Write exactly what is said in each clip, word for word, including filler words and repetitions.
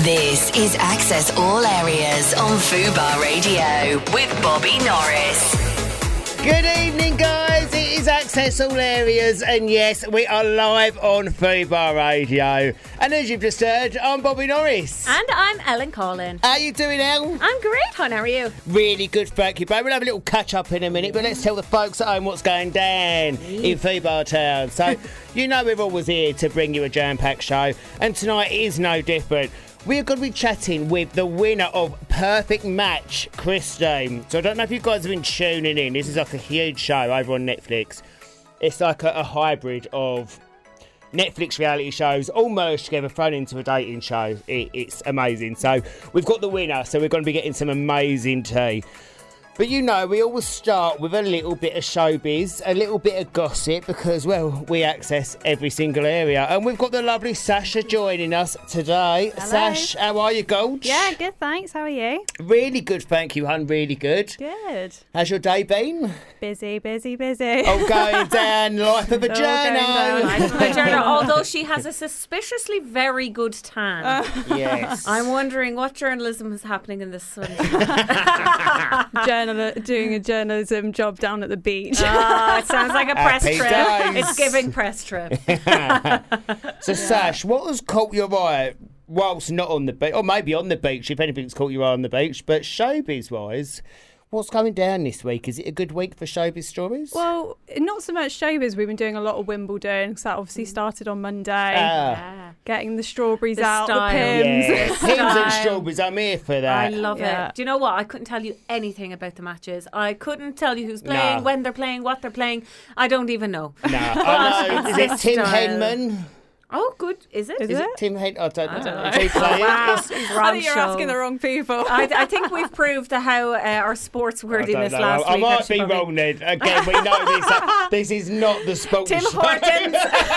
This is Access All Areas on Fubar Radio with Bobby Norris. Good evening, guys. It is Access All Areas, and yes, we are live on Fubar Radio. And as you've just heard, I'm Bobby Norris. And I'm Ellen Collin. How you doing, Elle? I'm great, hon. How are you? Really good, thank you, babe. We'll have a little catch-up in a minute, but let's tell the folks at home what's going down in Fubar Town. So, you know we're always here to bring you a jam-packed show, and tonight is no different. We're going to be chatting with the winner of Perfect Match, Christine. So I don't know if you guys have been tuning in. This is like a huge show over on Netflix. It's like a, a hybrid of Netflix reality shows all merged together, thrown into a dating show. It, it's amazing. So we've got the winner, so we're going to be getting some amazing tea. But you know, we always start with a little bit of showbiz, a little bit of gossip, because, well, we access every single area. And we've got the lovely Sasha joining us today. Hello. Sash, how are you, Gold? Yeah, good, thanks. How are you? Really good, thank you, hun, really good. Good. How's your day been? Busy, busy, busy. Oh, going down, life of a All going down. journo. Life of a journal, although she has a suspiciously very good tan. Uh, Yes. I'm wondering what journalism is happening in this sun. Journal- doing a journalism job down at the beach. Oh, it sounds like a press Happy trip. days. It's giving press trip. So, Sash, what has caught your eye whilst not on the beach, or maybe on the beach, if anything's caught your eye on the beach, but showbiz-wise, what's going down this week? Is it a good week for showbiz stories? Well, not so much showbiz. We've been doing a lot of Wimbledon, because that obviously started on Monday. Ah. Yeah. Getting the strawberries The out, style. the pims. Yeah, pims and Style. strawberries, I'm here for I that. love Yeah. it. Do you know what? I couldn't tell you anything about the matches. I couldn't tell you who's playing, No. when they're playing, what they're playing. I don't even know. No, I know. Is it It's Tim the style. Henman? Oh, good. Is it? Is Is it it? Tim Henman? I don't know. I don't know. Is he playing? Wow. It's- Wrong I think you're show. asking the wrong people. I, I think we've proved how uh, our sports I wordiness don't know. last I week. might actually, be Bobby. wrong, Ned. Again, we know this. uh, this is not the sports Tim show. Hortons.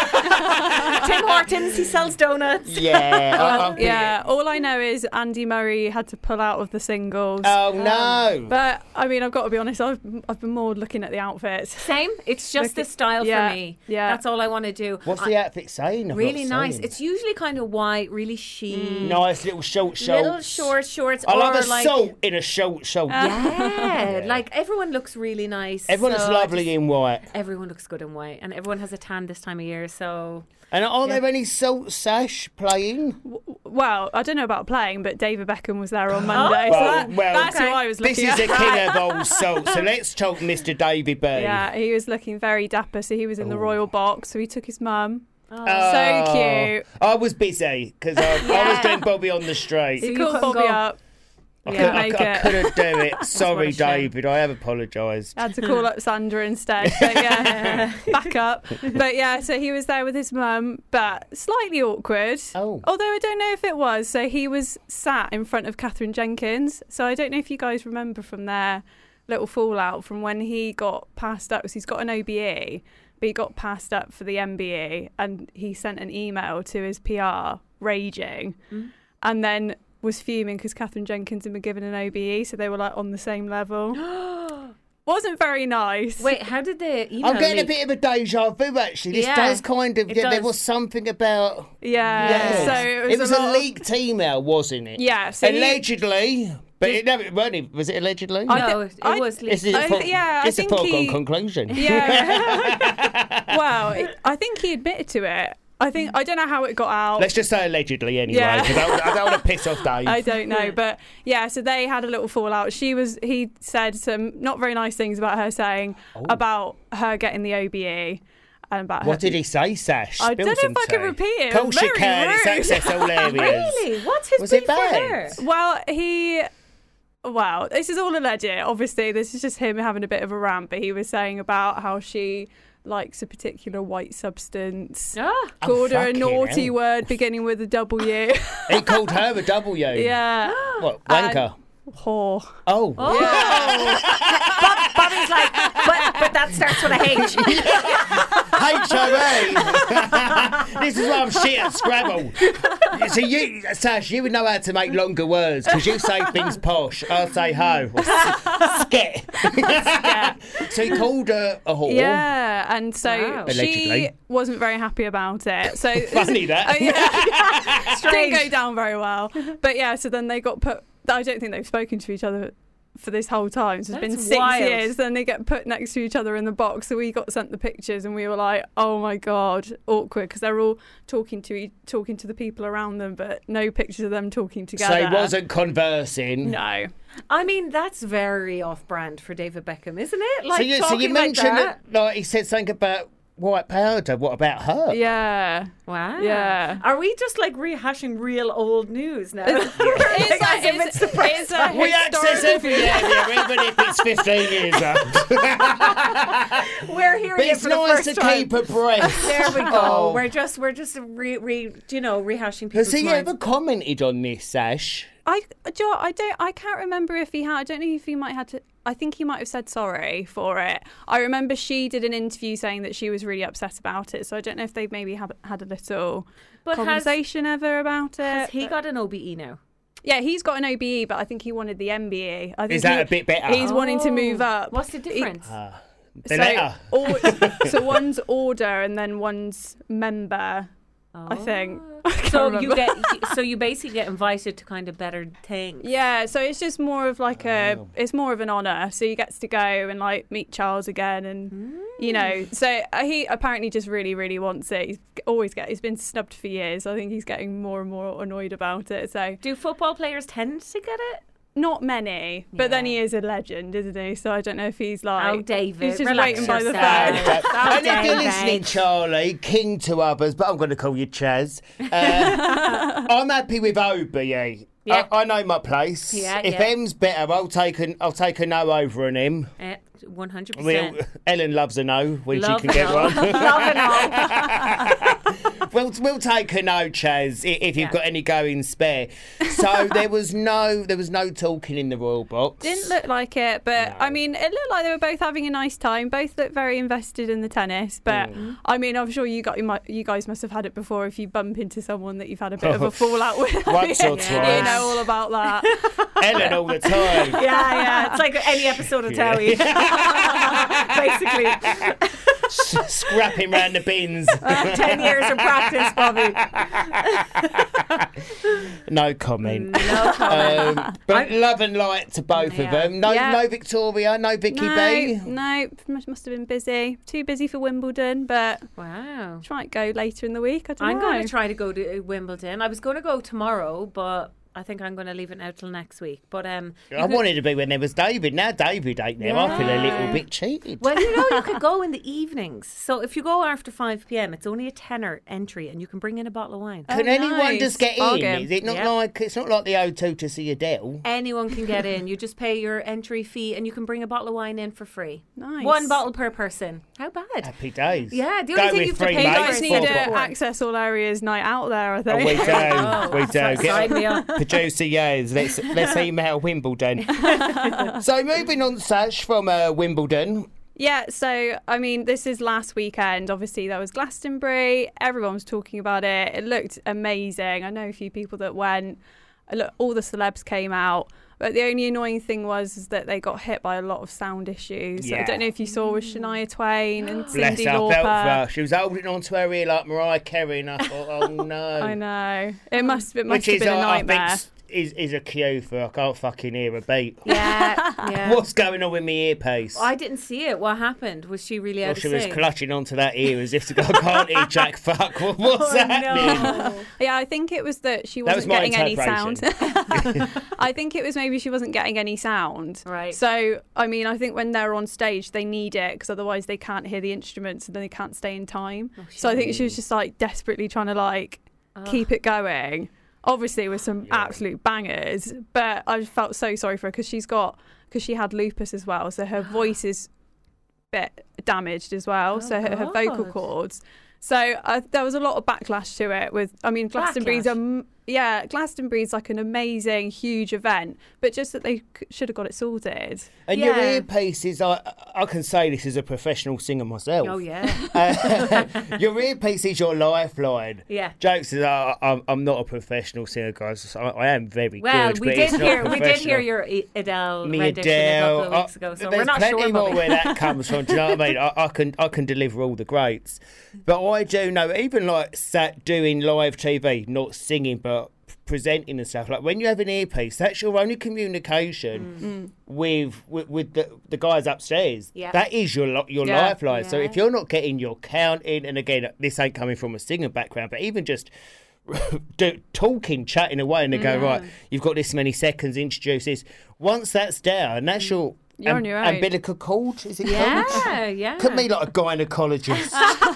Tim Hortons, he sells donuts. Yeah. I, I'm Yeah, all I know is Andy Murray had to pull out of the singles. Oh, no. But, I mean, I've got to be honest, I've, I've been more looking at the outfits. Same. It's just Look the at- style yeah, for me. yeah. That's all I want to do. What's I- the outfit saying? I've Really not nice. seen. It's usually kind of white, really sheen. Nice little short shorts. Little short shorts. I love or a like, salt in a short short. Yeah, like everyone looks really nice. Everyone so looks I lovely just- in white. Everyone looks good in white, and everyone has a tan this time of year. So And are Yeah. there any salt sash playing? Well, I don't know about playing, but David Beckham was there on Monday. Well, so that, well, that's okay. who I was This looking is at. a king of old salt, so let's talk Mister David B. Yeah, he was looking very dapper. So he was in the Ooh. royal box. So he took his mum. oh. So cute. I was busy because I, I was Yeah. doing Bobby on the street. He you called couldn't Bobby go. up. I, Yeah, could, I, make I it. couldn't do it. Sorry, a shame. David. I have apologised. Had to call up Sandra instead. But yeah, back up. But yeah, so he was there with his mum, but slightly awkward. Oh. Although I don't know if it was. So he was sat in front of Catherine Jenkins. So I don't know if you guys remember from their little fallout from when he got passed up. So he's got an O B E, but he got passed up for the M B E, and he sent an email to his P R raging, Mm. and then was fuming because Catherine Jenkins had been given an O B E, so they were like on the same level. Wasn't very nice. Wait, how did the email I'm getting a leak? bit of a deja vu, actually. This Yeah, does kind of... it Yeah, there does. was something about... Yeah. Yes. So it was, it was a, a, lot of- leaked email, wasn't it? Yeah. So he- Allegedly. But it never... wasn't it? Was it allegedly? I No, thi- it, it I- was It's leaked. a, I for- thi- yeah, I it's a think foregone he- conclusion. Yeah. Well, it, I think he admitted to it. I think I don't know how it got out. Let's just say allegedly anyway, Yeah. because I, I don't want to piss off Dave. I don't know, but yeah. So they had a little fallout. She was. He said some not very nice things about her, saying Oh. about her getting the O B E. And about What her. did he say, Sash? I Spill don't know some if I can tea. repeat it. Of course It you was can. very It's rude. access all areas. Really? What's his Was it beef with bad? her? Well, he. Well, this is all alleged. Obviously, this is just him having a bit of a rant. But he was saying about how she likes a particular white substance. Ah, Called her a fucking naughty hell. word beginning with a W. He called her a W. Yeah. What, And- wanker? Whore. Oh. oh. Bob, Bobby's like, but but that starts with a H. H O E. This is why I'm shit at Scrabble. So you, Sash, you would know how to make longer words because you say things posh. I'll say ho. Or s- sket. So he called her a whore. Yeah, and so Wow. she Allegedly. wasn't very happy about it. So Funny that. Oh, yeah. Didn't Strange. go down very well. But yeah, so then they got put. I don't think they've spoken to each other for this whole time. So it's been That's six wild. years. Then they get put next to each other in the box. So we got sent the pictures, and we were like, "Oh my god, awkward," because they're all talking to e- talking to the people around them, but no pictures of them talking together. So he wasn't conversing. No. I mean, that's very off-brand for David Beckham, isn't it? Like so you, so talking you like mentioned that. that, like he said something about white powder. What about her? Yeah. Wow. Yeah. Are we just like rehashing real old news now? It's Like, like- as if it's- it's the press. it's a We access historical- every area, even if it's fifteen years old. We're hearing But it it's for the nice first to time. keep abreast. There we go. Oh. We're just we're just re, re you know rehashing people's Has he minds. ever commented on this, Sash? I, Joe, I don't. I can't remember if he had. I don't know if he might have to. I think he might have said sorry for it. I remember she did an interview saying that she was really upset about it. So I don't know if they've maybe have, had a little But has- conversation ever about it. Has he but- got an O B E now? Yeah, he's got an O B E, but I think he wanted the M B E. I think Is that he- a bit better? He's wanting to Oh. move up. What's the He- difference? The letter. or- so one's order and then one's member. I think. I can't So you remember. get so you basically get invited to kind of better things. Yeah, so it's just more of like a, it's more of an honour. So he gets to go and like meet Charles again, and you know, so uh, he apparently just really, really wants it. He's always get, he's been snubbed for years. I think he's getting more and more annoyed about it. So Do football players tend to get it? not many, but then Yeah. he is a legend, isn't he? So I don't know if he's like, Oh, David, he's just relax waiting by the yourself. phone. Oh, and if you're David. listening, Charlie, king to others, but I'm going to call you Chaz. Uh, I'm happy with O B E. Yeah. I, I know my place. Yeah, if yeah. M's better, I'll take an I'll take a no over an M. Eh, one hundred I mean, percent. Ellen loves a no when Love she can get it all. one. Love it all. We'll, we'll take a no, Chaz, i- if you've Yeah. got any going spare. So there was no there was no talking in the royal box. Didn't look like it, but I mean, it looked like they were both having a nice time. Both looked very invested in the tennis, but Mm. I mean, I'm sure you got you, might, you guys must have had it before. If you bump into someone that you've had a bit of a fallout with, Once or you twice. know all about that. Ellen all the time. Yeah, yeah. It's like any episode of Towie. Basically. Scrapping round the bins. Ten years of practice, Bobby. No comment. No comment. Um, but love and light to both of Yeah. them. No, Yeah. no Victoria, no Vicky no, B. no, must must have been busy. Too busy for Wimbledon, but Wow. she might go later in the week. I don't I'm know. going to try to go to uh, Wimbledon. I was going to go tomorrow, but I think I'm going to leave it now till next week. But um, you I could- wanted to be when there was David. Now David ain't there. I feel a little bit cheated. Well, you know, you could go in the evenings. So if you go after five p.m, it's only a tenner entry, and you can bring in a bottle of wine. Can Oh, anyone nice. just get Bargain. in? Is it not Yeah. like it's not like the O two to see Adele? Anyone can get in. You just pay your entry fee, and you can bring a bottle of wine in for free. Nice. One bottle per person. How bad? Happy days. Yeah, the Go only thing with you have to three pay You for mates, guys is need four to popcorn. access all areas night out there, I Oh, think. we do. Oh, we do. sign Get me up. producer Yaz. Let's let's email Wimbledon. So moving on, Sash, from uh, Wimbledon. Yeah, so I mean, this is last weekend. Obviously, there was Glastonbury. Everyone was talking about it. It looked amazing. I know a few people that went. Look, all the celebs came out. But the only annoying thing was is that they got hit by a lot of sound issues. So I Yeah. don't know if you saw with Shania Twain and Bless Cyndi her, felt for Lauper. her. She was holding on to her ear like Mariah Carey, and I thought, oh no. I know. It must, it must Which have is, been a I- I think, nightmare. s- is is a cue for I can't fucking hear a beat. Yeah, yeah. What's going on with my earpiece? I didn't see it. What happened? Was she really out Well, of she was sync? clutching onto that ear as if to go, I can't hear Jack fuck. What- What's Oh, happening? no. Yeah, I think it was that she That wasn't was my getting any sound. interpretation. I think it was maybe she wasn't getting any sound. Right. So, I mean, I think when they're on stage, they need it because otherwise they can't hear the instruments and then they can't stay in time. Oh, so I think she was just like desperately trying to like keep it going. Obviously, with some absolute bangers, but I just felt so sorry for her because she's got because she had lupus as well, so her voice is a bit damaged as well. Oh, so her, her vocal God. cords. So uh, there was a lot of backlash to it. With I mean, Glastonbury's a Backlash? m- yeah, Glastonbury's like an amazing, huge event, but just that they c- should have got it sorted. And Yeah. your earpieces, I, I can say this as a professional singer myself. Oh yeah. Uh, your earpiece is your lifeline. Yeah. Jokes is, I, I'm, I'm not a professional singer, guys. I, I am very Well, good. we but did it's not hear we did professional. hear your E- Adele Me rendition Adele. a couple of weeks ago, I- so there's we're not plenty sure. more Bobby. where that comes from. Do you know what I mean? I, I can I can deliver all the greats, but I do know even like sat doing live T V, not singing, but presenting and stuff. Like when you have an earpiece, that's your only communication with, with with the the guys upstairs. Yeah. That is your lo- your Yeah. lifeline. So Yeah. if you're not getting your counting, and again, this ain't coming from a singer background, but even just do, talking, chatting away, and they go, right, you've got this many seconds, introduce this. Once that's down, that's your, You're on your own. umbilical cord, is it called? Yeah, yeah. Could be like a gynecologist.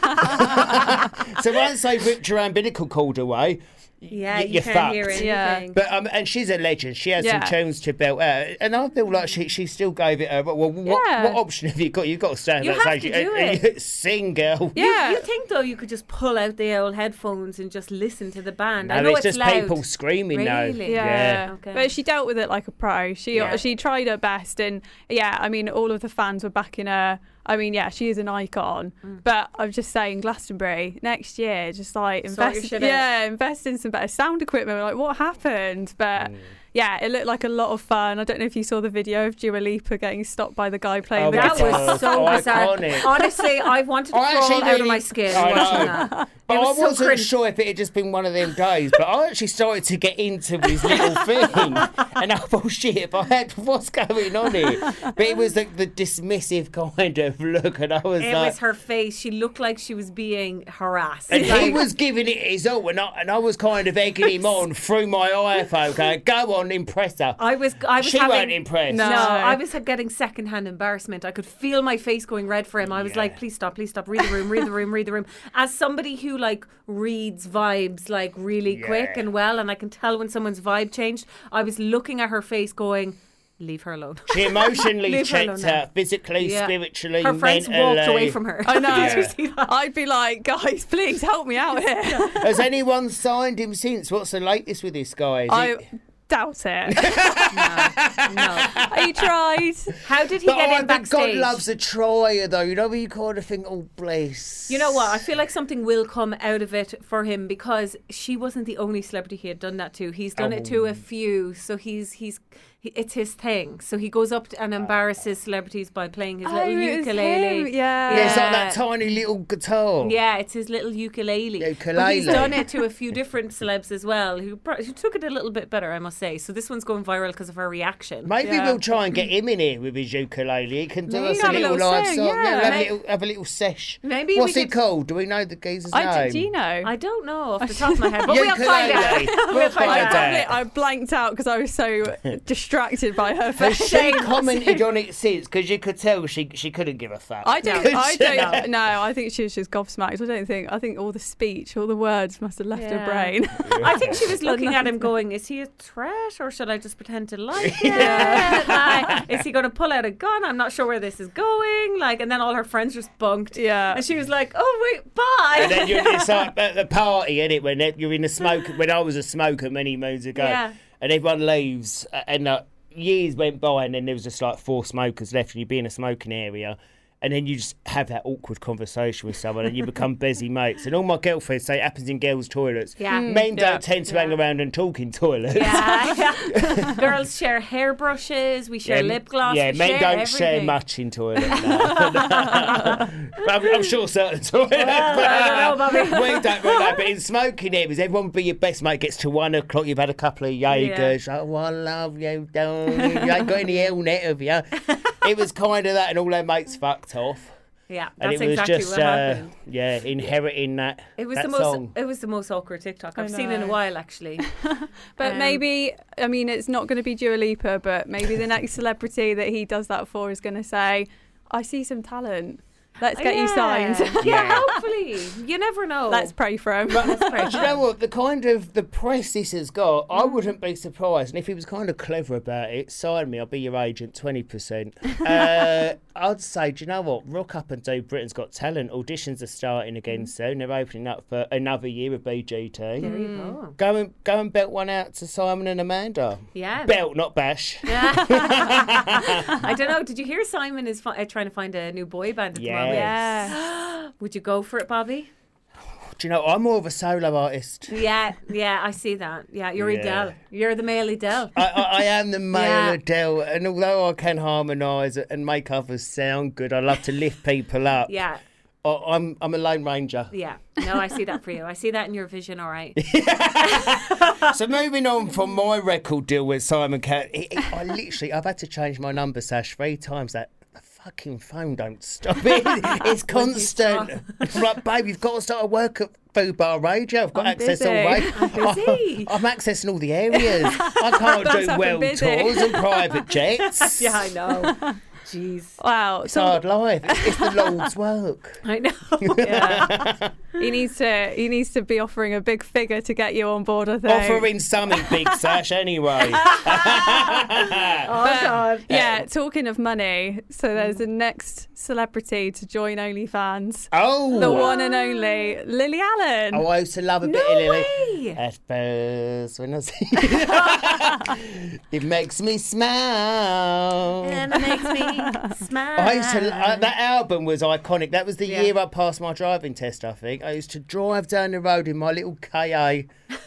So once they've ripped your umbilical cord away, Yeah, y- you you're can't fucked. hear anything. Yeah. But um, and she's a legend. She has Yeah. some tunes to belt out, and I feel like she she still gave it. A, well, what, Yeah. what option have you got? You've got to stand You on have stage to do and- it. and sing, girl. Yeah. You, you think though you could just pull out the old headphones and just listen to the band? I No, know it's it's, just loud. people screaming now. Really? Yeah. Yeah. Okay. But she dealt with it like a pro. She Yeah. she tried her best, and yeah, I mean, all of the fans were backing her. I mean, yeah, she is an icon. Mm. But I'm just saying, Glastonbury next year, just like Sort your invest, shit out. yeah, invest in some better sound equipment. We're like, what happened? But. Mm. Yeah, it looked like a lot of fun. I don't know if you saw the video of Dua Lipa getting stopped by the guy playing Oh the my That guitar. God. was so bizarre. Iconic. Honestly, I wanted to I crawl actually out of really- my skin I watching know. that. But It I was so wasn't cringe. sure if it had just been one of them days, but I actually started to get into his little thing. And I thought, shit, if I had, what's going on here? But it was like the dismissive kind of look, and I was It like... was her face. She looked like she was being harassed. And he Like, was giving it his all, and I, and I was kind of egging him on through my iPhone, going, go on, impress her. I was, I was She having, weren't impressed. No. No, I was getting secondhand embarrassment. I could feel my face going red for him. I was Yeah. like, please stop, please stop. Read the room, read the room, read the room. As somebody who like reads vibes like really quick Yeah. and well, and I can tell when someone's vibe changed, I was looking at her face going, leave her alone. She emotionally Leave her checked alone now. out, physically, Yeah. spiritually, Her friends mentally. walked away from her. I know. Did you see that? I'd be like, guys, please help me out here. Has anyone signed him since? What's the latest with this guy? Is I it- doubt it. No. He tried. How did he But get I in think God backstage? loves a trier, though. You know, where you kind of think, oh, bless. You know what? I feel like something will come out of it for him because she wasn't the only celebrity he had done that to. He's done it to a few, so he's he's he, it's his thing. So he goes up and embarrasses celebrities by playing his little Oh, it was ukulele. him, yeah. Yeah, it's like Yeah. that tiny little guitar. Yeah, it's his little ukulele. But Ukulele. he's done it to a few different celebs as well, who, pro- who took it a little bit better, I must say. So this one's going viral because of her reaction. Maybe Yeah. we'll try and get him in here with his ukulele. He can do Maybe us a have a little, little live sing, song. yeah. we'll have, May- a little, have a little sesh. Maybe What's we it could- called? Do we know the geezer's I name? did, do you know? I don't know off the top of my head, but we'll Ukulele. find out. We'll we'll find find I, out. out. probably, I blanked out because I was so distracted by her Has face. she commented on it since? Because you could tell she she couldn't give a fuck. I don't. No. I don't. No, I think she was just gobsmacked. I don't think. I think all the speech, all the words, must have left Yeah. her brain. I think she was looking at him going, is he a threat or should I just pretend to like it? Like, is he going to pull out a gun? I'm not sure where this is going. Like, and then all her friends just bunked. Yeah. And she was like, oh, wait, bye. And then you're it's like at the party, isn't it? When you're in the smoke. When I was a smoker many moons ago, Yeah. and everyone leaves, and uh, years went by, and then there was just like four smokers left, and you'd be in a smoking area. And then you just have that awkward conversation with someone and you become busy mates. And all my girlfriends say it happens in girls' toilets. Yeah. Men Mm, don't yeah. tend to hang around and talk in toilets. Yeah, yeah. Girls share hairbrushes. We share lip gloss. Yeah, we men share don't share everything. much in toilets. No. I'm, I'm sure certain toilets. Well, but, I don't know, Bobby. we don't really know. But in smoking areas, everyone would be your best mate. Gets to one o'clock, you've had a couple of Jaegers. Oh, I love you, darling. You ain't got any helmet, have you? It was kind of that, and all their mates fucked off. Yeah, And that's it was exactly just, what uh, happened. yeah, inheriting that. It was that the most. song. It was the most awkward TikTok I've I seen in a know. while, actually. But Um, maybe, I mean, it's not going to be Dua Lipa, but maybe the next celebrity that he does that for is going to say, I see some talent. Let's get you Yeah. signed. Yeah, Yeah. hopefully. You never know. Let's pray for him. But do you know what? The kind of the press this has got, I wouldn't be surprised. And if he was kind of clever about it, sign me, I'll be your agent, twenty percent. Uh, I'd say, do you know what? Rock up and do Britain's Got Talent. Auditions are starting again soon. They're opening up for another year of B G T. There you go. Go and go and belt one out to Simon and Amanda. Yeah. Belt, not bash. I don't know. Did you hear Simon is fi- uh, trying to find a new boy band at Yes. the moment? Yeah. Would you go for it, Bobby? Do you know, I'm more of a solo artist. Yeah, yeah, I see that. Yeah, you're Yeah. Adele. You're the male Adele. I, I, I am the male Yeah. Adele, and although I can harmonise and make others sound good, I love to lift people up. Yeah, I, I'm I'm a Lone Ranger. yeah. No, I see that for you. I see that in your vision, all right. So moving on from my record deal with Simon Cat, it, it, I literally I've had to change my number sash three times. That the fucking phone don't stop. It, it's constant. I'm like, babe, you've got to start work at Food Bar Radio. I've got I'm access busy. all way. I'm busy. I'm accessing all the areas. I can't That's do happened world busy. tours and private jets. Yeah, I know. Jeez. Wow. It's So hard life. It's, it's the Lord's work. I know. yeah. he needs to he needs to be offering a big figure to get you on board, I think. Offering something big sash anyway. Oh, But, God. yeah, talking of money, so there's the next celebrity to join OnlyFans. Oh, The one and only Lily Allen. Oh, I used to love a bit No of Lily. way. At first, when I see it makes me smile. And it makes me smile. I used to. Uh, that album was iconic. That was the Yeah. year I passed my driving test. I think I used to drive down the road in my little K A.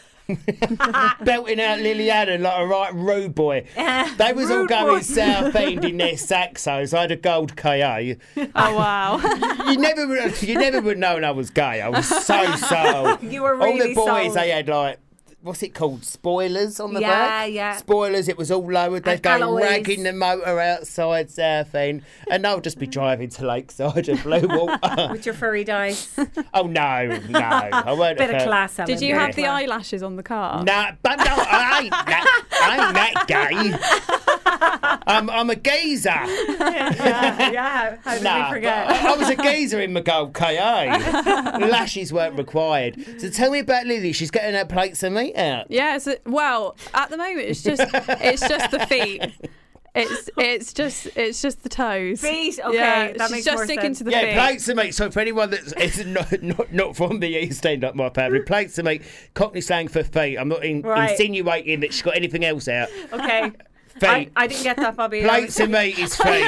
Belting out Lily Allen like a right rude boy. They was all Rude going boy. South End in their saxos. I had a gold K A. Oh wow. You never, would- you never would know I was gay. I was so sold. You were All the really boys, sold. they had like, what's it called? Spoilers on the Yeah, back. yeah. Spoilers. It was all lowered. They'd And go alloys. ragging the motor outside South End, and they'll just be driving to Lakeside and Blue Water. With your furry dice. Oh no, no, I weren't. Bit a of fan. class, Ellen. Did you Bit have of the class. eyelashes on the car? Nah, but no, I ain't that. I ain't that gay. I'm, I'm a geezer. Yeah, yeah. How did Nah, we forget? but I, I was a geezer in my gold K A. Lashes weren't required. So tell me about Lily. She's getting her plates of meat out. Yeah, so, well, at the moment it's just it's just the feet. It's it's just it's just the toes. Feet, okay, Yeah, that she's makes just more sticking sense. to the Yeah, feet. plates of meat. So for anyone that's is not, not not from the East End, like my family, plates of meat, Cockney slang for feet. I'm not in, Right. insinuating that she's got anything else out. Okay. Feet. I, I didn't get that, Bobby. Plates of meat is feet.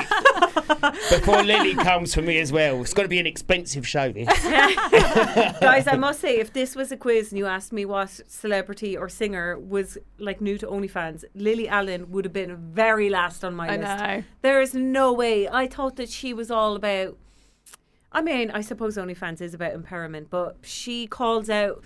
Before Lily comes for me as well. It's got to be an expensive show, this. Guys, I must say, if this was a quiz and you asked me what celebrity or singer was like new to OnlyFans, Lily Allen would have been very last on my I list. know. There is no way. I thought that she was all about. I mean, I suppose OnlyFans is about empowerment, but she calls out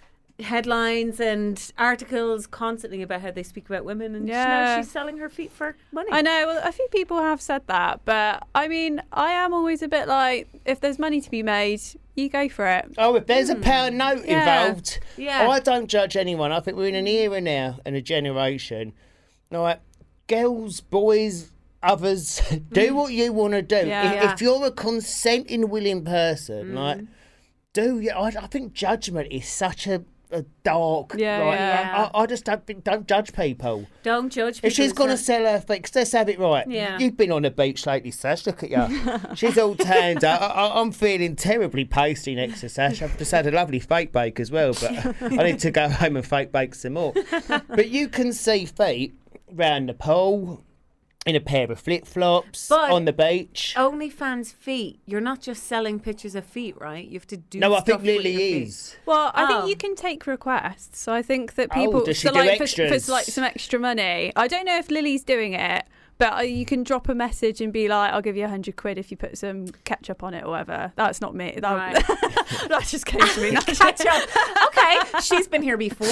headlines and articles constantly about how they speak about women, and Yeah. now she's selling her feet for money. I know. Well, a few people have said that, but I mean, I am always a bit like, if there's money to be made, you go for it. Oh, if there's a pound note Hmm. Yeah. involved, Yeah. I don't judge anyone. I think we're in an era now and a generation. Like, girls, boys, others, do what you want to do. Yeah. If, Yeah. if you're a consenting, willing person, Mm. like, do you? I, I think judgment is such a, a dark. Yeah, like, yeah. I, I just don't think, don't judge people. Don't judge people. If she's going to sell her feet, let's have it right. Yeah. You've been on the beach lately, Sash. Look at you. She's all tanned up. I, I, I'm feeling terribly pasty next to Sash. I've just had a lovely fake bake as well, but I need to go home and fake bake some more. But you can see feet round the pool, in a pair of flip-flops, But- on the beach. OnlyFans feet. You're not just selling pictures of feet, right? You have to do. no, I stuff think with your Lily feet. is. Well, I Oh. think you can take requests. So I think that Oh, people, does she so do like for, extras? for like some extra money. I don't know if Lily's doing it, but uh, you can drop a message and be like, "I'll give you a hundred quid if you put some ketchup on it or whatever." That's not me. That, Right. that just came to me. Catch up. Okay, she's been here before.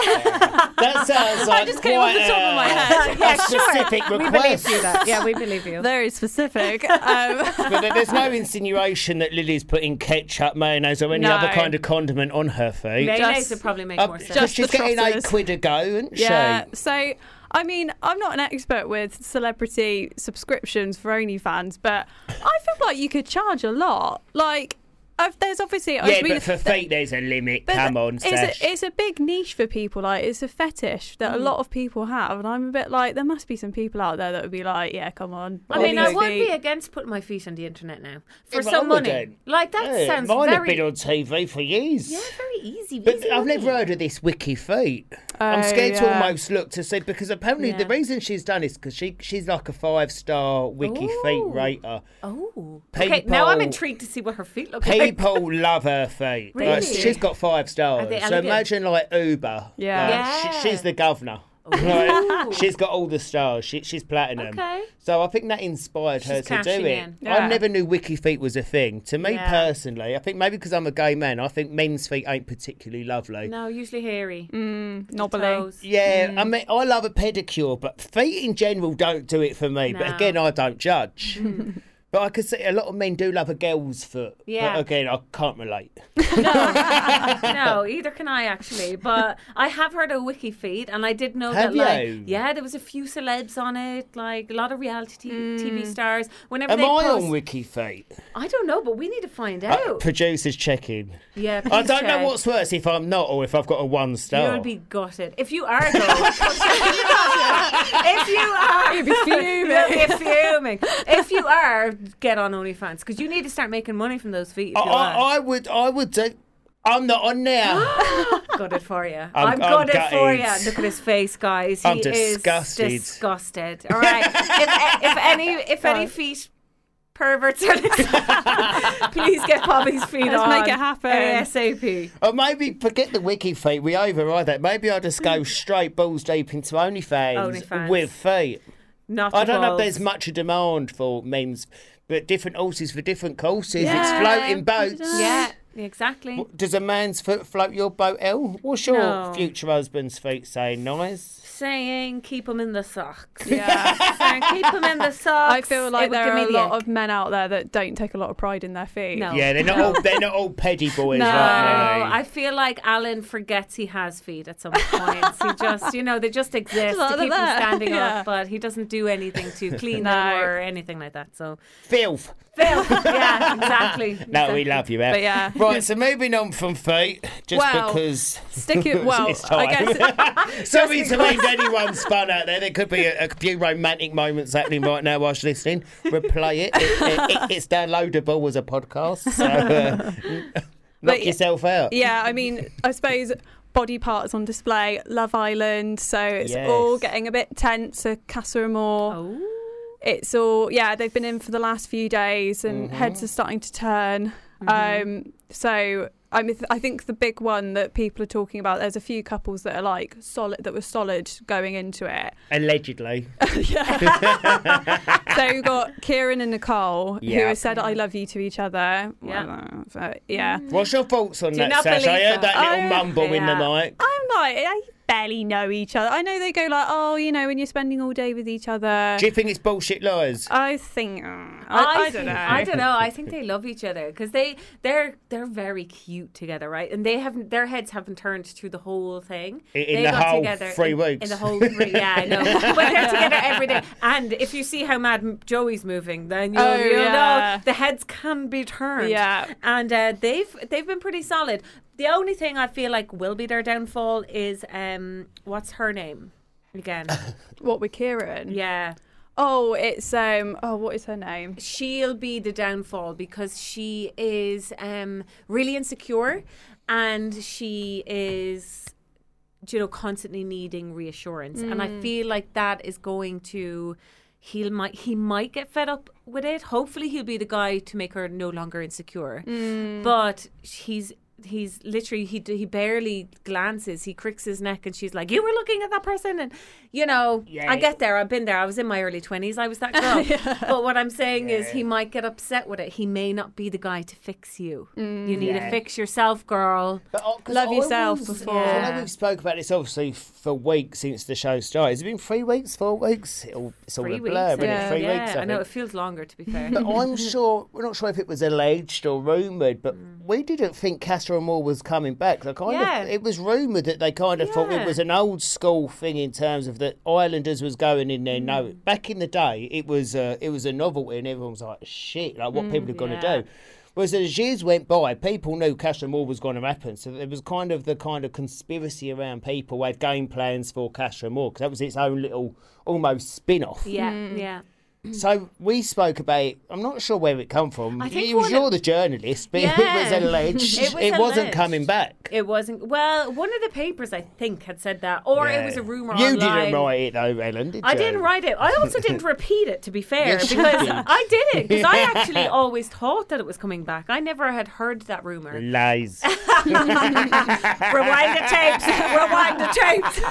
That sounds like just came off quite the top of my a- head. a Yeah, sure. specific We believe request. you. That. Yeah, we believe you. Very specific. Um, But there- there's no insinuation that Lily's putting ketchup, mayonnaise, or any No. other kind of condiment on her feet. Mayonnaise Just- would probably make Uh, more sense. just Just she's the getting eight trotters. quid a go, isn't yeah. she? So I mean, I'm not an expert with celebrity subscriptions for OnlyFans, but I feel like you could charge a lot. Like, I've, there's obviously... Yeah, I mean, but for feet, there's a limit. but Come on, it's Sash. a, it's a big niche for people. Like, it's a fetish that Mm. a lot of people have, and I'm a bit like, there must be some people out there that would be like, yeah, come on. I mean, I Obviously- would be against putting my feet on the internet now for Yeah, but I some money. wouldn't. Like that Yeah, sounds mine very. have been on T V for years. Yeah, very easy. But easy I've money. never heard of this Wiki Feet. I'm Oh, scared to yeah. almost look to see, because apparently Yeah. the reason she's done is because she, she's like a five-star Wiki Feet Ooh. rater. Oh, okay. Now I'm People- intrigued to see what her feet look like. People love her feet. Really? Like, she's got five Are stars. they So elegant? imagine like Uber. Yeah. Like, Yeah. she- she's the governor. Ooh. Right? She's got all the stars. She, she's platinum. Okay. So I think that inspired her She's to do cashing it. in. Yeah. I never knew Wiki Feet was a thing. To me Yeah. personally, I think maybe because I'm a gay man, I think men's feet ain't particularly lovely. No, usually hairy. Mm, knobbly. Toes. Yeah, I mean, I love a pedicure, but feet in general don't do it for me. But No. again, I don't judge. But I could see a lot of men do love a girl's foot. Yeah. But again, I can't relate. No, either can I actually. But I have heard of Wiki Feet, and I did know Have that, like, you? yeah, there was a few celebs on it, like a lot of reality t- T V stars. Whenever Am they I post, on Wiki Feet? I don't know, but we need to find Uh, out. producers checking. yeah, I please don't know check. what's worse, if I'm not or if I've got a one star. You'll be gutted if you are though. If you are, You'll be fuming. You'll be fuming. If you are, get on OnlyFans because you need to start making money from those feet. If I, you are. I, I would, I would do. I'm not on now. Gutted for you. I'm- I'm, I'm gutted for you. gutted. Look at his face, guys. He I'm disgusted. is disgusted. All right. if, if any, if any feet perverts are listening, please get Bobby's feet Let's on. make it happen. ASAP. Or maybe forget the Wiki Feet. We override that. Maybe I'll just go straight balls deep into OnlyFans, OnlyFans. with feet. Not I the don't know if balls. there's much a demand for men's, but different horses for different courses. Yeah. It's floating boats. Yeah, exactly. Does a man's foot float your boat, Elle? What's your No. future husband's feet saying? Nice. Saying keep them in the socks. Yeah. Saying keep them in the socks. I feel It like would there give are me a the lot ick. of men out there that don't take a lot of pride in their feet. No. Yeah, they're not all they're not all petty boys No, like me. I feel like Alan forgets he has feet at some points. He just, you know, they just exist Just to like keep him that. standing Yeah. up, but he doesn't do anything to clean No. them or anything like that. So, Filth. Phil, yeah, exactly. No, we exactly. love you, Elle. But yeah. Right, so moving on from feet, just Well, because Stick it. Well, it's time. I guess. Sorry to leave anyone's fun out there. There could be a, a few romantic moments happening right now whilst listening. Replay it. It, it, it. It's downloadable as a podcast. So uh, knock But- yourself out. Yeah, I mean, I suppose body parts on display, Love Island, so it's Yes. all getting a bit tense. So Casa Amor, Oh, it's all yeah. They've been in for the last few days, and Mm-hmm. heads are starting to turn. Um, so I mean, I think the big one that people are talking about. There's a few couples that are like solid, that were solid going into it. Allegedly. So you've got Kieran and Nicole, who Yeah. have said "I love you" to each other. Yeah. Well, so, yeah. What's your thoughts on Do you that, not Sash? I believe heard that that? little Oh, mumble in the yeah. mic. I'm like, I barely know each other. I know they go like, oh, you know, when you're spending all day with each other. Do you think it's bullshit lies? I think, uh, I, I, I, don't think- know. I don't know. I think they love each other because they they're they're very cute together, right? And they haven't their heads haven't turned through the whole thing. In- in they the got whole together three in, weeks. In the whole three, yeah, I know. But they're together every day. And if you see how mad M- Joey's moving, then you'll, Oh, you'll yeah. know the heads can be turned. Yeah. And uh, they've they've been pretty solid. The only thing I feel like will be their downfall is um, what's her name again? What with Kieran? Yeah. Oh, it's um. Oh, what is her name? She'll be the downfall because she is um, really insecure and she is, you know, constantly needing reassurance. And I feel like that is going to, he might he might get fed up with it. Hopefully he'll be the guy to make her no longer insecure. But he's he's literally he he barely glances. He cricks his neck, and she's like, "You were looking at that person," and you know, Yeah. I get there. I've been there. I was in my early twenties. I was that girl. But what I'm saying is, he might get upset with it. He may not be the guy to fix you. You need Yeah. to fix yourself, girl. But, uh, 'cause Love I yourself was- before. I know Yeah. we've spoke about this obviously for weeks since the show started. Has it been three weeks, four weeks? It all, it's all Three a weeks. blur, isn't yeah. it? Three yeah, weeks, I, I know think. it feels longer to be fair. But I'm sure, we're not sure if it was alleged or rumoured, but we didn't think Casa Castor and Moore was coming back. I kind Yeah. of, it was rumoured that they kind of thought Yeah. it was an old school thing in terms of that Islanders was going in there. Mm. No, back in the day, it was uh, it was a novelty, and everyone was like, "Shit, like what people are going to Mm, yeah. do." Whereas as years went by, people knew Castor and Moore was going to happen, so there was kind of the kind of conspiracy around people who had game plans for Castor and Moore because that was its own little almost spin-off. Yeah, Mm. yeah. So we spoke about it. I'm not sure where it come from. I think it was one you're of- the journalist, but Yeah. it was alleged. It was It wasn't alleged. coming back. It wasn't. Well, one of the papers, I think, had said that. Or it Yeah. was a rumour You online. didn't write it though, Ellen, did I you? didn't write it. I also didn't repeat it, to be fair, Yes, you because did. I didn't. Because I actually always thought that it was coming back. I never had heard that rumour. Lies. Rewind the tapes. Rewind the tapes.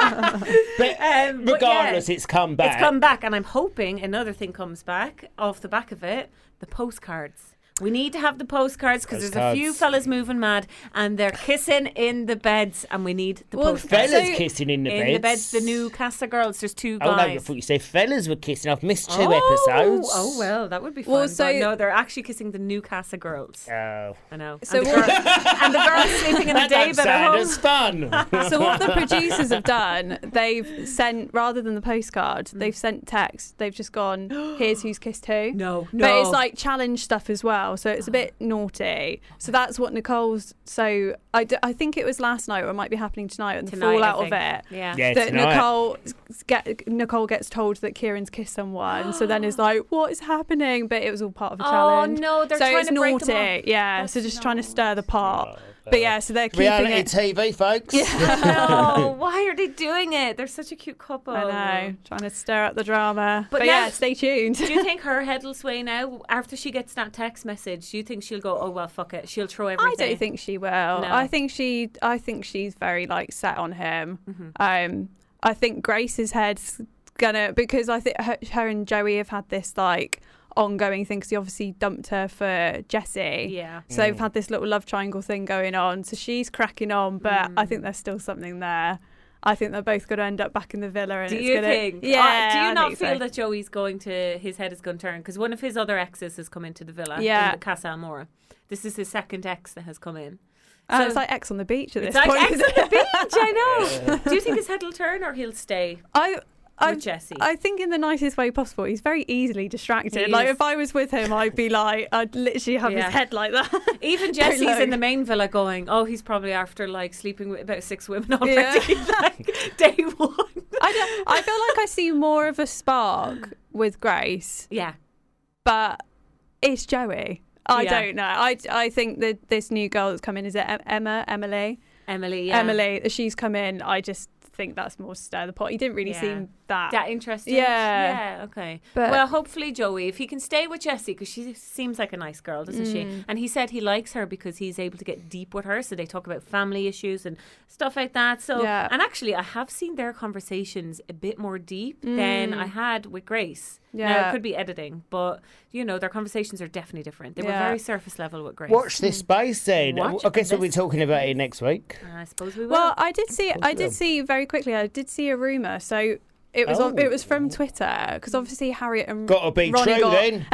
But Um, but regardless, yeah, it's come back. It's come back, and I'm hoping another thing comes back off the back of it: the postcards. We need to have the postcards because there's a few Postcards. fellas moving mad, and they're kissing in the beds, and we need the Well, postcards. Fellas So- kissing in the in beds. the beds, the new Casa girls. There's two Oh no, guys. I thought you said fellas were kissing. I've missed two oh, episodes. Oh well, that would be fun. Well, But so- no, they're actually kissing the new Casa girls. Oh. I know. So and, the what- girl, and the girls sleeping in the That day don't bed at sound home. as fun. So what the producers have done, they've sent, rather than the postcard, Mm. they've sent text. They've just gone, here's who's kissed who. No, But no. it's like challenge stuff as well, so it's a bit naughty. So that's what Nicole's. So I, d- I think it was last night, or it might be happening tonight, and the Tonight, I fallout of think. it. Yeah. Yeah, That tonight. Nicole get Nicole gets told that Kieran's kissed someone, so then it's like, what is happening? But it was all part of a Oh, challenge. no, they're so trying it's to break them naughty, up. yeah. That's so just not- trying to stir the pot. But yeah, so they're keeping Reality it. T V, folks. No, why are they doing it? They're such a cute couple. I know, trying to stir up the drama. But But, now- yeah, stay tuned. Do you think her head will sway now after she gets that text message? Do you think she'll go, oh well, fuck it, she'll throw I everything? don't think she will. No. I think she. I think she's very like set on him. Mm-hmm. Um, I think Grace's head's gonna because I think her, her and Joey have had this like ongoing thing because he obviously dumped her for Jesse. Yeah. So they've had this little love triangle thing going on. So she's cracking on, but I think there's still something there. I think they're both going to end up back in the villa. And Do it's you gonna, think? Yeah. Uh, do you I not think feel so. that Joey's going to his head is going to turn? Because one of his other exes has come into the villa. Yeah. In the Casa Amora. This is his second ex that has come in. Uh, So- it's like X on the beach at It's this like point. Ex on the beach. I know. Do you think his head will turn or he'll stay I. I, with Jesse? I think in the nicest way possible. He's very easily distracted. He Like is. if I was with him, I'd be like, I'd literally have Yeah. his head like that. Even Don't Jesse's look. in the main villa going, oh, he's probably after like sleeping with about six women already. like day one. I don't. I feel like I see more of a spark with Grace, Yeah. but it's Joey. I Yeah. don't know. I, I think that this new girl that's come in, is it Em- Emma, Emily, Emily, yeah. Emily? that She's come in. I just think that's more to stir the pot. He didn't really Yeah. seem that. That interesting. Yeah. Yeah, okay. But- well, hopefully Joey, if he can stay with Jessie, because she seems like a nice girl, doesn't Mm. she? And he said he likes her because he's able to get deep with her. So they talk about family issues and stuff like that. So, Yeah. and actually, I have seen their conversations a bit more deep than I had with Grace. Now, Mm. Yeah. it could be editing, but, you know, their conversations are definitely different. They were Yeah. very surface level with Grace. Watch this space then. Watch I guess we'll be this talking about it next week. I suppose we will. Well, I did see. I we will. did see very quickly. I did see a rumor. So it was. on, Oh. it was from Twitter because obviously Harriet and Got to be Ronnie true got, then.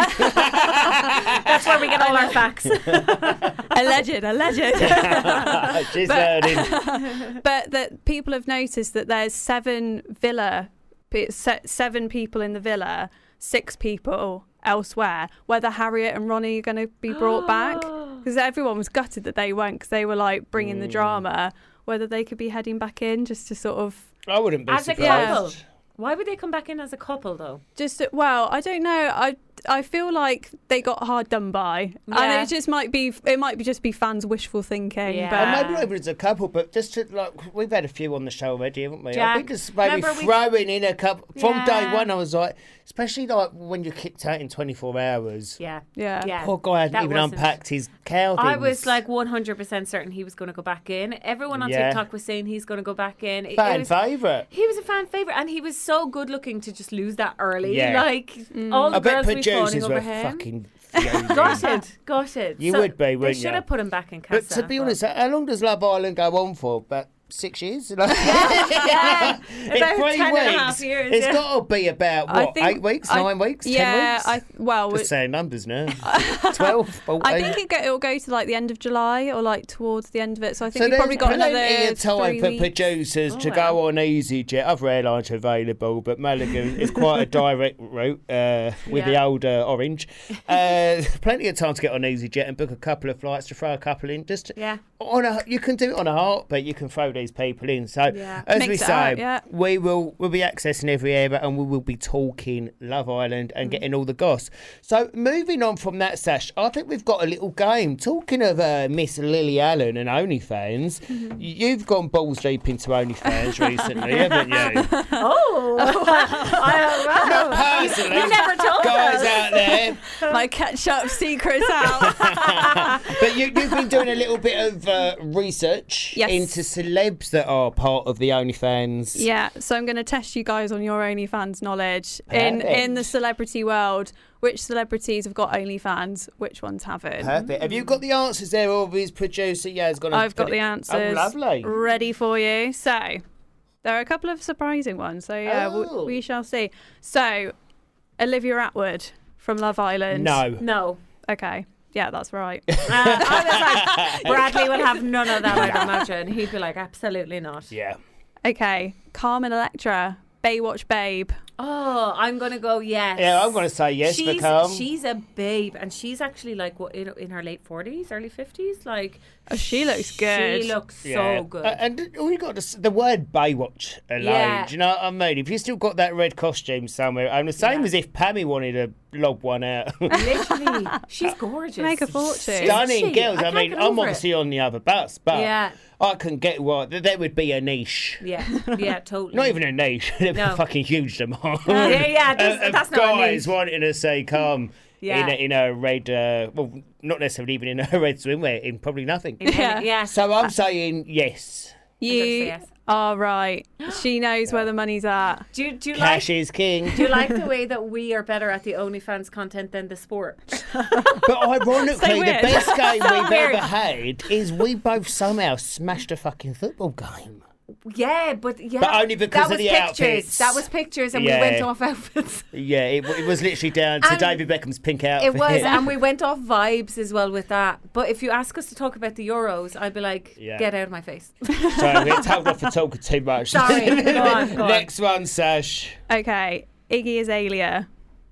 That's where we get all our facts. alleged, alleged. She's learning. But that people have noticed that there's seven villa, pe- se- seven people in the villa, six people elsewhere. Whether Harriet and Ronnie are going to be brought back, because everyone was gutted that they weren't, because they were like bringing the drama. Whether they could be heading back in just to sort of I wouldn't be As a surprised. couple. Why would they come back in as a couple, though? just to, well, I don't know. I I feel like they got hard done by, Yeah. and it just might be it might be just be fans wishful thinking. Yeah. Well, But maybe not even as a couple, but just to, like, we've had a few on the show already, haven't we? I Jack, think just maybe remember we- throwing in a couple. From day Yeah. one, I was like, especially like when you're kicked out in twenty-four hours. Yeah. yeah, Yeah. Poor guy hadn't That even wasn't- unpacked his cow I things. was like one hundred percent certain he was going to go back in. Everyone on Yeah. TikTok was saying he's going to go back in. It- it fan was- favourite. He was a fan favourite, and he was so good looking to just lose that early. Yeah. Like, all the I bet girls be fawning producers over were him. fucking fuming. Got it, got it. You So would be, They wouldn't should you? have put him back in Casa. But to be honest, how long does Love Island go on for? But six years. yeah, In about three ten weeks. and a half years. It's yeah. got to be about I what? think- eight weeks, I- nine weeks, Yeah, ten weeks. I well, Just saying numbers now. Twelve, fourteen. I think it go, it'll go to like the end of July or like towards the end of it. So I think So we've probably got plenty another of time three for weeks. producers Oh, to wow. go on EasyJet. Other airlines are available, but Malaga is quite a direct route uh, with the Yeah. old uh, orange. Uh, plenty of time to get on EasyJet and book a couple of flights to throw a couple in. Just Yeah. on a, you can do it on a heartbeat. You can throw these people in. So Yeah. as Mix we it say, up, yeah. we will we'll be accessing every area and we will be talking Love Island and getting all the goss. So moving on from that, Sash, I think we've got a little game. Talking of uh, Miss Lily Allen and OnlyFans, you've gone balls deep into OnlyFans recently, haven't you? Oh, I don't know. Personally, You never told guys us. out there, My catch-up secrets out. but you, you've been doing a little bit of uh, research Yes. into celebs that are part of the OnlyFans. Yeah, so I'm going to test you guys on your OnlyFans knowledge in Perfect. in the celebrity world. Which celebrities have got OnlyFans? Which ones haven't? Perfect. Have you got the answers there, or his producer? Yeah, has gone. and I've got put the it- answers Oh, lovely. ready for you. So there are a couple of surprising ones. So yeah, Oh. we, we shall see. So Olivia Attwood from Love Island. No. No. Okay. Yeah, that's right. Uh, I was like, Bradley would have none of that, I'd imagine. He'd be like, absolutely not. Yeah. Okay. Carmen Electra, Baywatch Babe. Oh, I'm going to go yes. Yeah, I'm going to say yes she's, for Carm. She's a babe, and she's actually like what in, in her late forties, early fifties. Like, Oh, she looks good. She looks Yeah. so good. Uh, and all you got to, s- the word Baywatch alone. Yeah. Do you know what I mean? If you still got that red costume somewhere, I'm the same Yeah. as if Pammy wanted to lob one out. Literally, she's gorgeous. Make a fortune. Isn't Stunning she? girls. I, can't mean, get I'm over it. obviously on the other bus, but Yeah. I can get what there would be a niche. Yeah, yeah, totally. Not even a niche. There'd be No. a fucking huge demand. Yeah, yeah, that's- Of- of that's not a guys niche. wanting to say come Yeah. in a, in a red. Uh, well, not necessarily even in a red swimwear. In probably nothing. In Yeah. any- yeah. So I'm saying yes. I'm gonna say You yes. are right. She knows where the money's at. Do you, do you like Cash is king. do you like the way that we are better at the OnlyFans content than the sport? But ironically, So the weird. best game So we've weird. ever had is we both somehow smashed a fucking football game. Yeah, but yeah, But only because that of was the pictures. outfits. That was pictures, and Yeah. we went off outfits. Yeah, it, it was literally down to And David Beckham's pink outfit. It was, and we went off vibes as well with that. But if you ask us to talk about the Euros, I'd be like, Yeah. get out of my face. So we're told off for talking too much. Sorry, go on, go on. Next one, Sash. Okay. Iggy Azalea.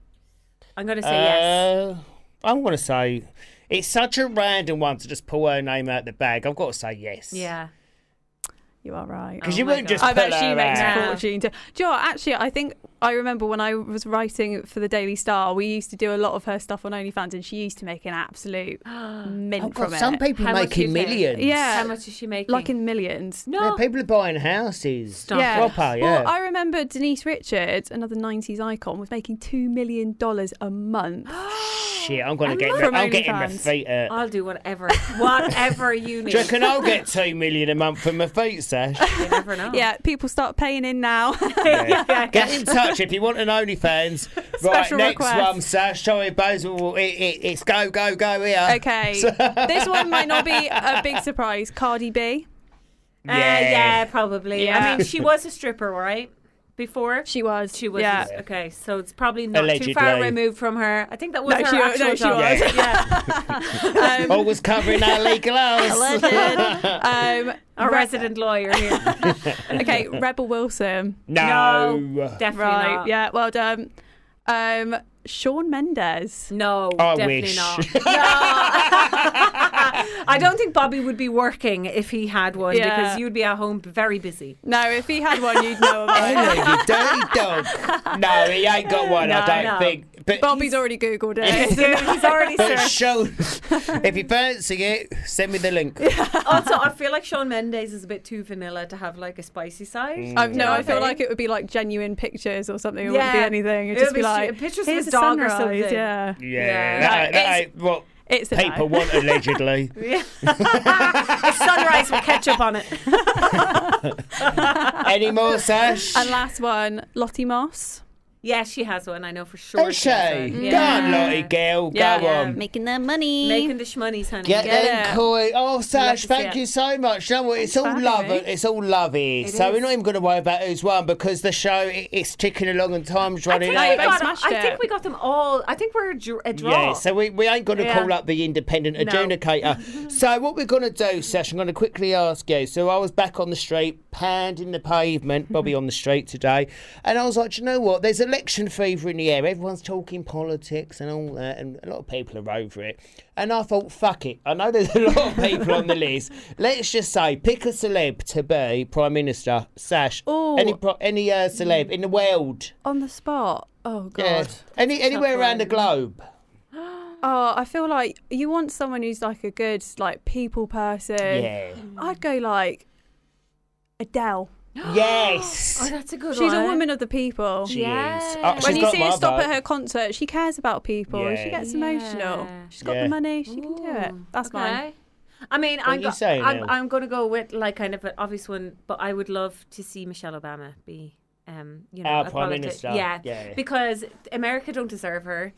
I'm going to say yes. Uh, I'm going to say it's such a random one to just pull her name out the bag. I've got to say yes. Yeah. You are right. Because Oh you my wouldn't God. just I pull bet she her makes out. a Yeah. fortune too. Do you know what? Actually, I think I remember when I was writing for the Daily Star, we used to do a lot of her stuff on OnlyFans, and she used to make an absolute mint Oh, from God, some it. people How much making do you think? millions. Yeah. How much is she making? Like in millions. no. Yeah, people are buying houses. Stop Yeah. Proper, yeah. Well, I remember Denise Richards, another nineties icon, was making two million dollars a month. Shit, I'm going to I'm get. not- My, From I'm getting my OnlyFans. feet out. I'll do whatever, whatever you need. Do you reckon I'll get two million a month for my feet, Sash? You never know. Yeah, people start paying in now. Yeah. Get in touch if you want an OnlyFans. Right, Special next request. one, Sash. Sorry, Basil. It, it, it's go, go, go here. Okay, this one might not be a big surprise. Cardi B. Uh, yeah, probably. Yeah. I mean, she was a stripper, right? Before She was. she was. Yeah. Okay, so it's probably not too far Allegedly. removed from her. I think that was No, her she- actual no, she job. was. Yeah. Um, Always covering our legal hours. Alleged. Um, Our Re- resident lawyer here. Okay, Rebel Wilson. No. Definitely Right. not. Yeah. Well done. Um, Shawn Mendes. No, I definitely wish. not. No. I don't think Bobby would be working if he had one Yeah. because you'd be at home very busy. No, if he had one, you'd know about it. Anyway, you dirty dog. No, he ain't got one, No, I don't no. think. But Bobby's already googled it. He's already But searched. show, if you fancy it, send me the link. Also, I feel like Shawn Mendes is a bit too vanilla to have like a spicy side. I, no, I feel Okay. like it would be like genuine pictures or something. It Yeah. wouldn't be anything. It'd It just would be be like st- pictures of here's his a dog or sunrise. something. Yeah, Yeah, Yeah. that, No, ain't- that it's- ain't what it's a people no. want, allegedly. Yeah. A sunrise with ketchup on it. Any more, Sash? And last one, Lottie Moss. Yeah, she has one. I know for sure. Has she? has one. Go on, Lottie girl. Yeah. Go Yeah. on. Making the money. Making the shmonies, honey. Get Yeah. them coin. Oh, Sash, to thank see it. you so much. You know what? It's all fabulous. love. It's all lovey. It So is. we're not even going to worry about who's won because the show it, it's ticking along and time's I running think, No, we you out. both got, smashed I think it. we got them all. I think we're a, dr- a draw. Yeah, so we, we ain't going to Yeah. call up the independent No. adjudicator. So what we're going to do, Sash, I'm going to quickly ask you. So I was back on the street, pounding the pavement, Bobby on the street today, and I was like, do you know what? There's election fever in the air. Everyone's talking politics and all that, and a lot of people are over it. And I thought, fuck it. I know there's a lot of people on the list. Let's just say, pick a celeb to be Prime Minister. Sash, Ooh. any pro- any uh, celeb in the world. On the spot. Oh, God. Yeah. Any Anywhere around the globe. Oh, I feel like you want someone who's like a good like people person. Yeah. I'd go like Adele. Yes. Oh, that's a good She's one. a woman of the people. She Yeah. is. Oh, When she's When you got see my her stop vote. at her concert, she cares about people. Yeah. She gets emotional. Yeah. She's got Yeah. the money. She can do it. That's okay. mine. I mean, What I'm, are you go- saying, I'm, Elle? I'm going to go with like kind of an obvious one, but I would love to see Michelle Obama be, um, you know, Our a Prime politi- Minister. Yeah, Yeah. because America don't deserve her,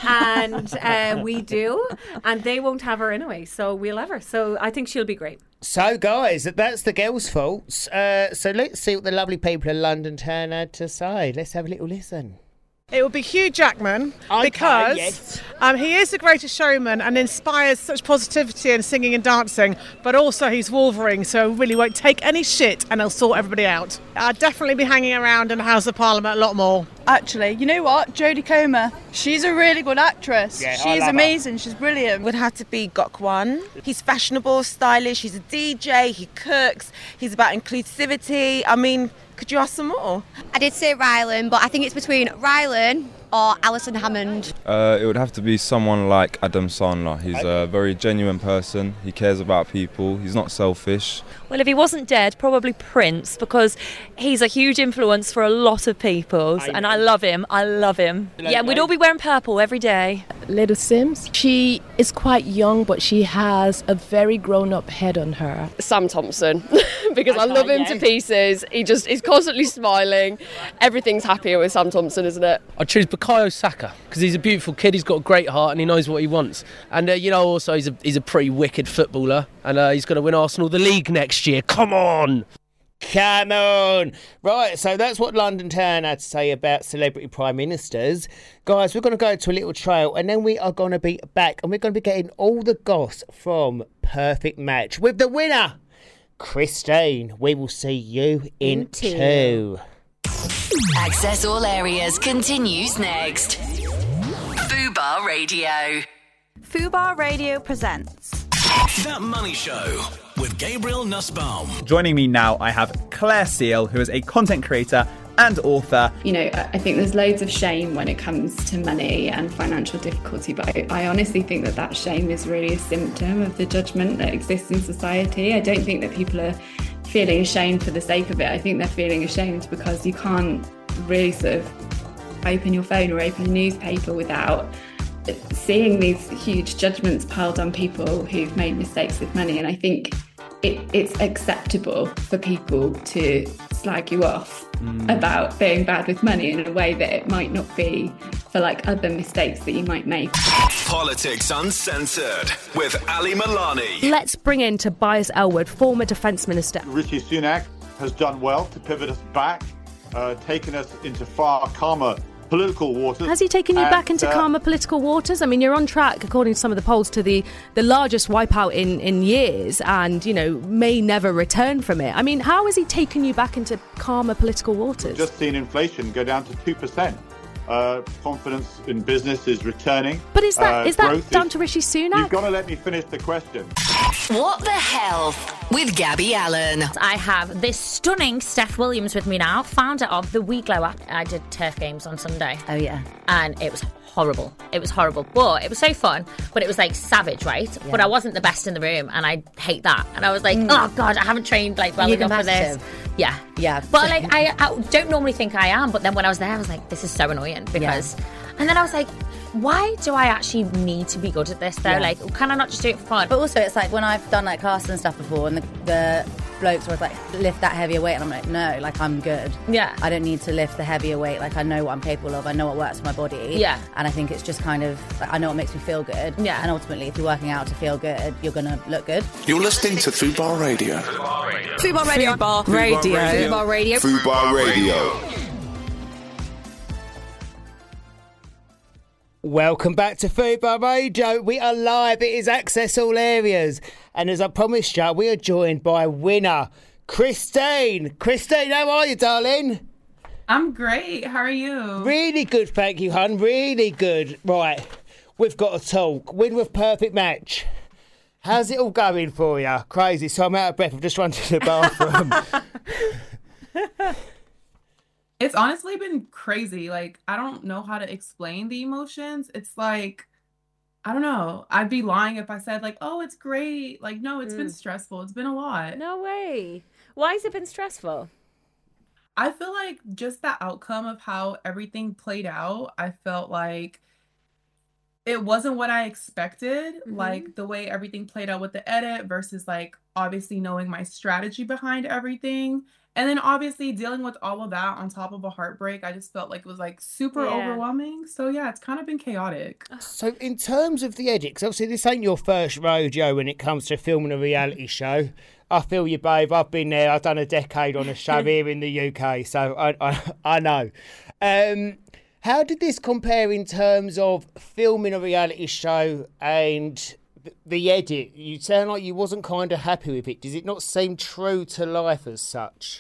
and uh, we do, and they won't have her anyway. So we'll have her. So I think she'll be great. So, guys, that's the girls' faults. Uh, so let's see what the lovely people of London Town had to say. Let's have a little listen. It would be Hugh Jackman Okay, because yes. um, he is the greatest showman and inspires such positivity in singing and dancing, but also he's Wolverine, so really won't take any shit and he'll sort everybody out. I'd definitely be hanging around in the House of Parliament a lot more. Actually, you know what? Jodie Comer. She's a really good actress. Yeah, I She's love her. amazing. She's brilliant. Would have to be Gok Wan. He's fashionable, stylish, he's a D J, he cooks, he's about inclusivity. I mean, could you ask some more? I did say Rylan, but I think it's between Rylan or Alison Hammond. Uh, it would have to be someone like Adam Sandler. He's a very genuine person. He cares about people. He's not selfish. Well, if he wasn't dead, probably Prince, because he's a huge influence for a lot of people, and I love him. I love him. Yeah, we'd all be wearing purple every day. Little Sims. She is quite young, but she has a very grown-up head on her. Sam Thompson, because I Okay, love him yes. to pieces. He just he's constantly smiling. Everything's happier with Sam Thompson, isn't it? I'd choose Bukayo Saka because he's a beautiful kid. He's got a great heart and he knows what he wants. And uh, you know, also he's a he's a pretty wicked footballer, and uh, he's going to win Arsenal the league next year. Come on. Come on. Right, so that's what London Town had to say about celebrity prime ministers. Guys, we're going to go to a little trail and then we are going to be back and we're going to be getting all the goss from Perfect Match with the winner, Christine. We will see you in, In two. two. Access All Areas continues next. Fubar Radio. Fubar Radio presents That Money Show with Gabriel Nussbaum. Joining me now, I have Claire Seal, who is a content creator and author. You know, I think there's loads of shame when it comes to money and financial difficulty, but I, I honestly think that that shame is really a symptom of the judgment that exists in society. I don't think that people are feeling ashamed for the sake of it. I think they're feeling ashamed because you can't really sort of open your phone or open a newspaper without seeing these huge judgments piled on people who've made mistakes with money. And I think it, it's acceptable for people to slag you off mm. about being bad with money in a way that it might not be for like other mistakes that you might make. Politics Uncensored with Ali Milani. Let's bring in Tobias Ellwood, former Defence Minister. Rishi Sunak has done well to pivot us back, uh, taken us into far calmer political waters. Has he taken you and, back into uh, calmer political waters? I mean, you're on track, according to some of the polls, to the, the largest wipeout in, in years and, you know, may never return from it. I mean, how has he taken you back into calmer political waters? We've just seen inflation go down to two percent. Uh, confidence in business is returning. But is that uh, is that growth down is, to Rishi Sunak? You've got to let me finish the question. What the hell with Gabby Allen? I have this stunning Steph Williams with me now, founder of the We Glow app. I did turf games on Sunday. Oh, yeah. And it was horrible. It was horrible. But it was so fun. But it was like savage, right? Yeah. But I wasn't the best in the room and I hate that. And I was like, mm. oh God, I haven't trained like well You're enough for this. Yeah. Yeah. But like I, I don't normally think I am. But then when I was there, I was like, this is so annoying because... Yeah. And then I was like, why do I actually need to be good at this though? Yeah. Like, can I not just do it for fun? But also it's like when I've done like classes and stuff before and the, the blokes where it's like, lift that heavier weight, and I'm like, no, like I'm good. Yeah. I don't need to lift the heavier weight. Like I know what I'm capable of. I know what works for my body. Yeah. And I think it's just kind of, like, I know what makes me feel good. Yeah. And ultimately, if you're working out to feel good, you're gonna look good. You're listening to Fubar Radio. Fubar Radio. Fubar Radio. Fubar Radio. Fubar Radio. Welcome back to Fubar Radio. We are live. It is Access All Areas. And as I promised you, we are joined by winner, Christine. Christine, how are you, darling? I'm great. How are you? Really good, thank you, hun. Really good. Right, we've got to talk. Win with perfect match. How's it all going for you? Crazy. So I'm out of breath. I've just run to the bathroom. It's honestly been crazy. Like, I don't know how to explain the emotions. It's like, I don't know. I'd be lying if I said, like, oh, it's great. Like, no, it's been Mm. stressful. It's been a lot. No way. Why has it been stressful? I feel like just the outcome of how everything played out, I felt like it wasn't what I expected. Mhm. Like, the way everything played out with the edit versus, like, obviously knowing my strategy behind everything. And then obviously dealing with all of that on top of a heartbreak, I just felt like it was like super Yeah. overwhelming. So yeah, it's kind of been chaotic. So in terms of the edit, 'cause obviously this ain't your first rodeo when it comes to filming a reality show. I feel you, babe. I've been there. I've done a decade on a show here in the U K, so I I, I know. Um, how did this compare in terms of filming a reality show and th- the edit? You sound like you wasn't kind of happy with it. Does it not seem true to life as such?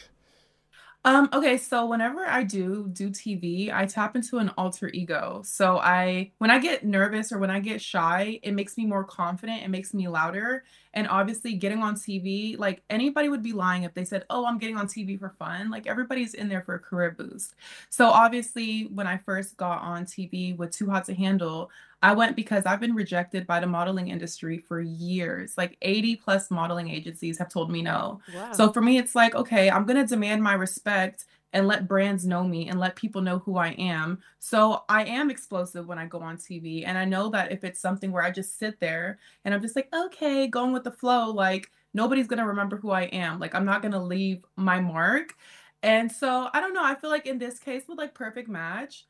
Um, okay, so whenever I do do T V, I tap into an alter ego. So I, when I get nervous or when I get shy, it makes me more confident, it makes me louder. And obviously getting on T V, like anybody would be lying if they said, oh, I'm getting on T V for fun. Like everybody's in there for a career boost. So obviously when I first got on T V with Too Hot to Handle, I went because I've been rejected by the modeling industry for years. Like eighty plus modeling agencies have told me no. Wow. So for me, it's like, okay, I'm going to demand my respect and let brands know me and let people know who I am. So I am explosive when I go on T V. And I know that if it's something where I just sit there and I'm just like, okay, going with the flow, like nobody's going to remember who I am. Like I'm not going to leave my mark. And so I don't know. I feel like in this case with like Perfect Match,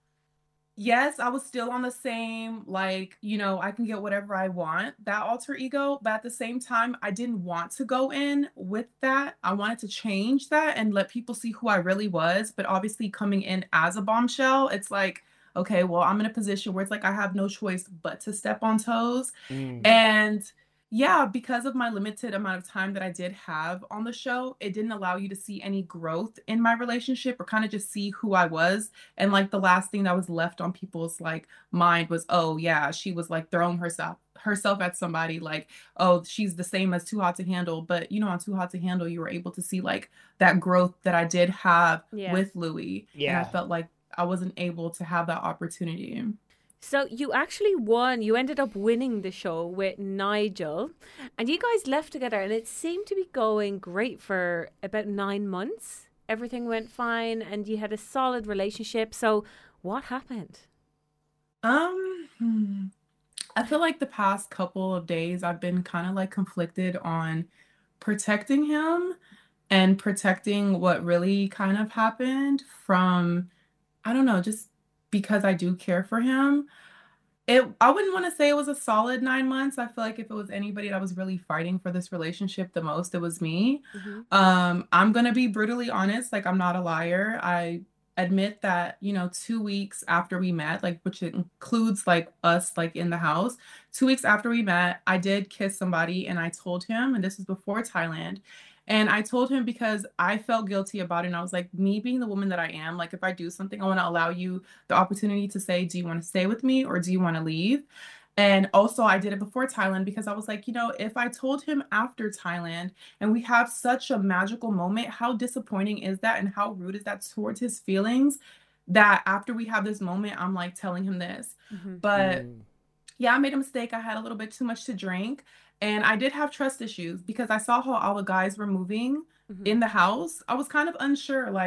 yes, I was still on the same, like, you know, I can get whatever I want, that alter ego. But at the same time, I didn't want to go in with that. I wanted to change that and let people see who I really was. But obviously coming in as a bombshell, it's like, okay, well, I'm in a position where it's like I have no choice but to step on toes. Mm. And yeah, because of my limited amount of time that I did have on the show, it didn't allow you to see any growth in my relationship or kind of just see who I was. And like the last thing that was left on people's like mind was, oh yeah, she was like throwing herself herself at somebody, like, oh, she's the same as Too Hot to Handle. But you know, on Too Hot to Handle, you were able to see like that growth that I did have Yeah. with Louis. And Yeah. I felt like I wasn't able to have that opportunity. So you actually won. You ended up winning the show with Nigel, and you guys left together, and it seemed to be going great for about nine months. Everything went fine, and you had a solid relationship. So what happened? Um, hmm. I feel like the past couple of days I've been kind of like conflicted on protecting him and protecting what really kind of happened from, I don't know, just because I do care for him. It, I wouldn't want to say it was a solid nine months. I feel like if it was anybody that was really fighting for this relationship the most, it was me. Um, I'm gonna be brutally honest, like I'm not a liar. I admit that, you know, two weeks after we met, like which includes like us like in the house, two weeks after we met, I did kiss somebody and I told him, and this was before Thailand. And I told him because I felt guilty about it. And I was like, me being the woman that I am, like if I do something, I want to allow you the opportunity to say, do you want to stay with me or do you want to leave? And also I did it before Thailand because I was like, you know, if I told him after Thailand and we have such a magical moment, how disappointing is that? And how rude is that towards his feelings that after we have this moment, I'm like telling him this. But yeah, I made a mistake. I had a little bit too much to drink. And I did have trust issues because I saw how all the guys were moving in the house. I was kind of unsure, like,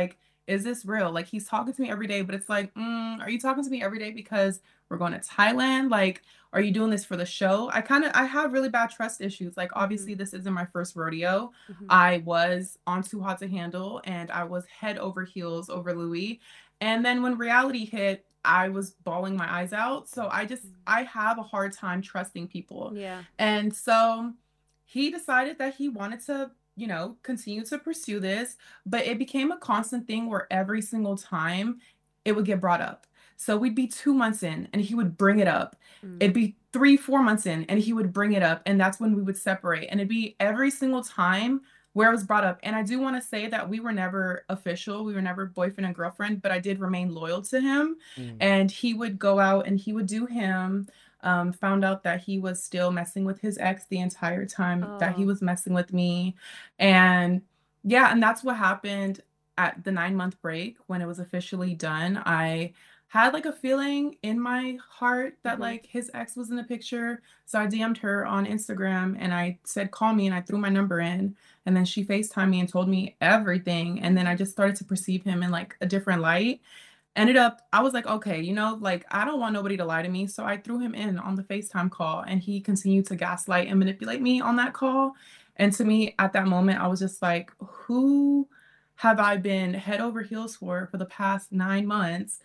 is this real? Like, he's talking to me every day, but it's like, mm, are you talking to me every day because we're going to Thailand? Like, are you doing this for the show? I kind of, I have really bad trust issues. Like, obviously, mm-hmm. this isn't my first rodeo. Mm-hmm. I was on Too Hot to Handle, and I was head over heels over Louis. And then when reality hit, I was bawling my eyes out. So I just, I have a hard time trusting people. Yeah. And so he decided that he wanted to, you know, continue to pursue this, but it became a constant thing where every single time it would get brought up. So we'd be two months in and he would bring it up. Mm. It'd be three, four months in and he would bring it up. And that's when we would separate. And it'd be every single time where it was brought up. And I do want to say that we were never official. We were never boyfriend and girlfriend, but I did remain loyal to him. Mm. And he would go out and he would do him. Um, found out that he was still messing with his ex the entire time oh. that he was messing with me. And yeah, and that's what happened at the nine month break when it was officially done. I had like a feeling in my heart that mm-hmm. like his ex was in the picture. So I D M'd her on Instagram and I said, call me, and I threw my number in, and then she FaceTimed me and told me everything. And then I just started to perceive him in like a different light. Ended up, I was like, okay, you know, like, I don't want nobody to lie to me. So I threw him in on the FaceTime call, and he continued to gaslight and manipulate me on that call. And to me, at that moment, I was just like, who have I been head over heels for for the past nine months?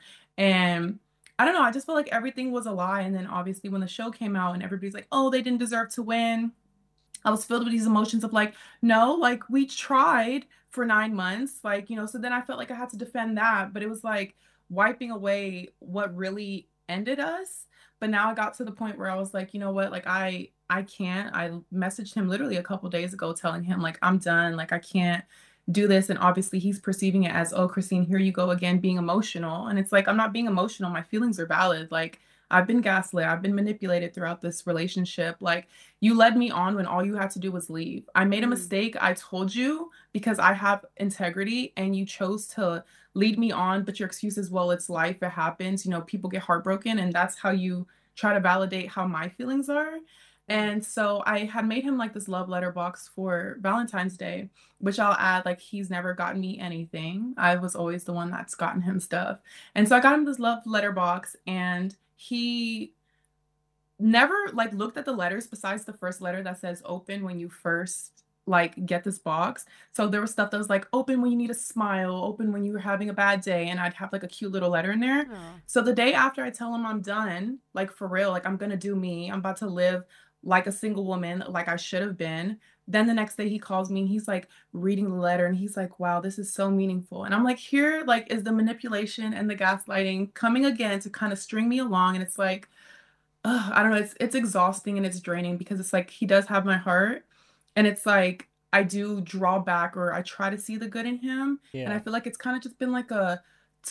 And I don't know, I just felt like everything was a lie. And then obviously when the show came out and everybody's like, oh, they didn't deserve to win, I was filled with these emotions of like, no, like, we tried for nine months. Like, you know, so then I felt like I had to defend that. But it was like wiping away what really ended us. But now I got to the point where I was like, you know what, like, I I can't. I messaged him literally a couple days ago telling him like, I'm done, like, I can't do this. And obviously he's perceiving it as, oh, Christine, here you go again being emotional. And it's like, I'm not being emotional, my feelings are valid. Like, I've been gaslit, I've been manipulated throughout this relationship. Like, you led me on when all you had to do was leave. I made a mistake, I told you, because I have integrity, and you chose to lead me on. But your excuse is, well, it's life, it happens, you know, people get heartbroken, and that's how you try to validate how my feelings are. And so I had made him like this love letter box for Valentine's Day, which I'll add, like, he's never gotten me anything. I was always the one that's gotten him stuff. And so I got him this love letter box, and he never like looked at the letters besides the first letter that says open when you first like get this box. So there was stuff that was like open when you need a smile, open when you were having a bad day, and I'd have like a cute little letter in there. Aww. So the day after I tell him I'm done, like, for real, like, I'm gonna do me, I'm about to live like a single woman, like I should have been. Then the next day he calls me and he's like reading the letter, and he's like, wow, this is so meaningful. And I'm like, here, like, is the manipulation and the gaslighting coming again to kind of string me along. And it's like, ugh, I don't know, it's it's exhausting and it's draining, because it's like he does have my heart, and it's like I do draw back, or I try to see the good in him. Yeah. And I feel like it's kind of just been like a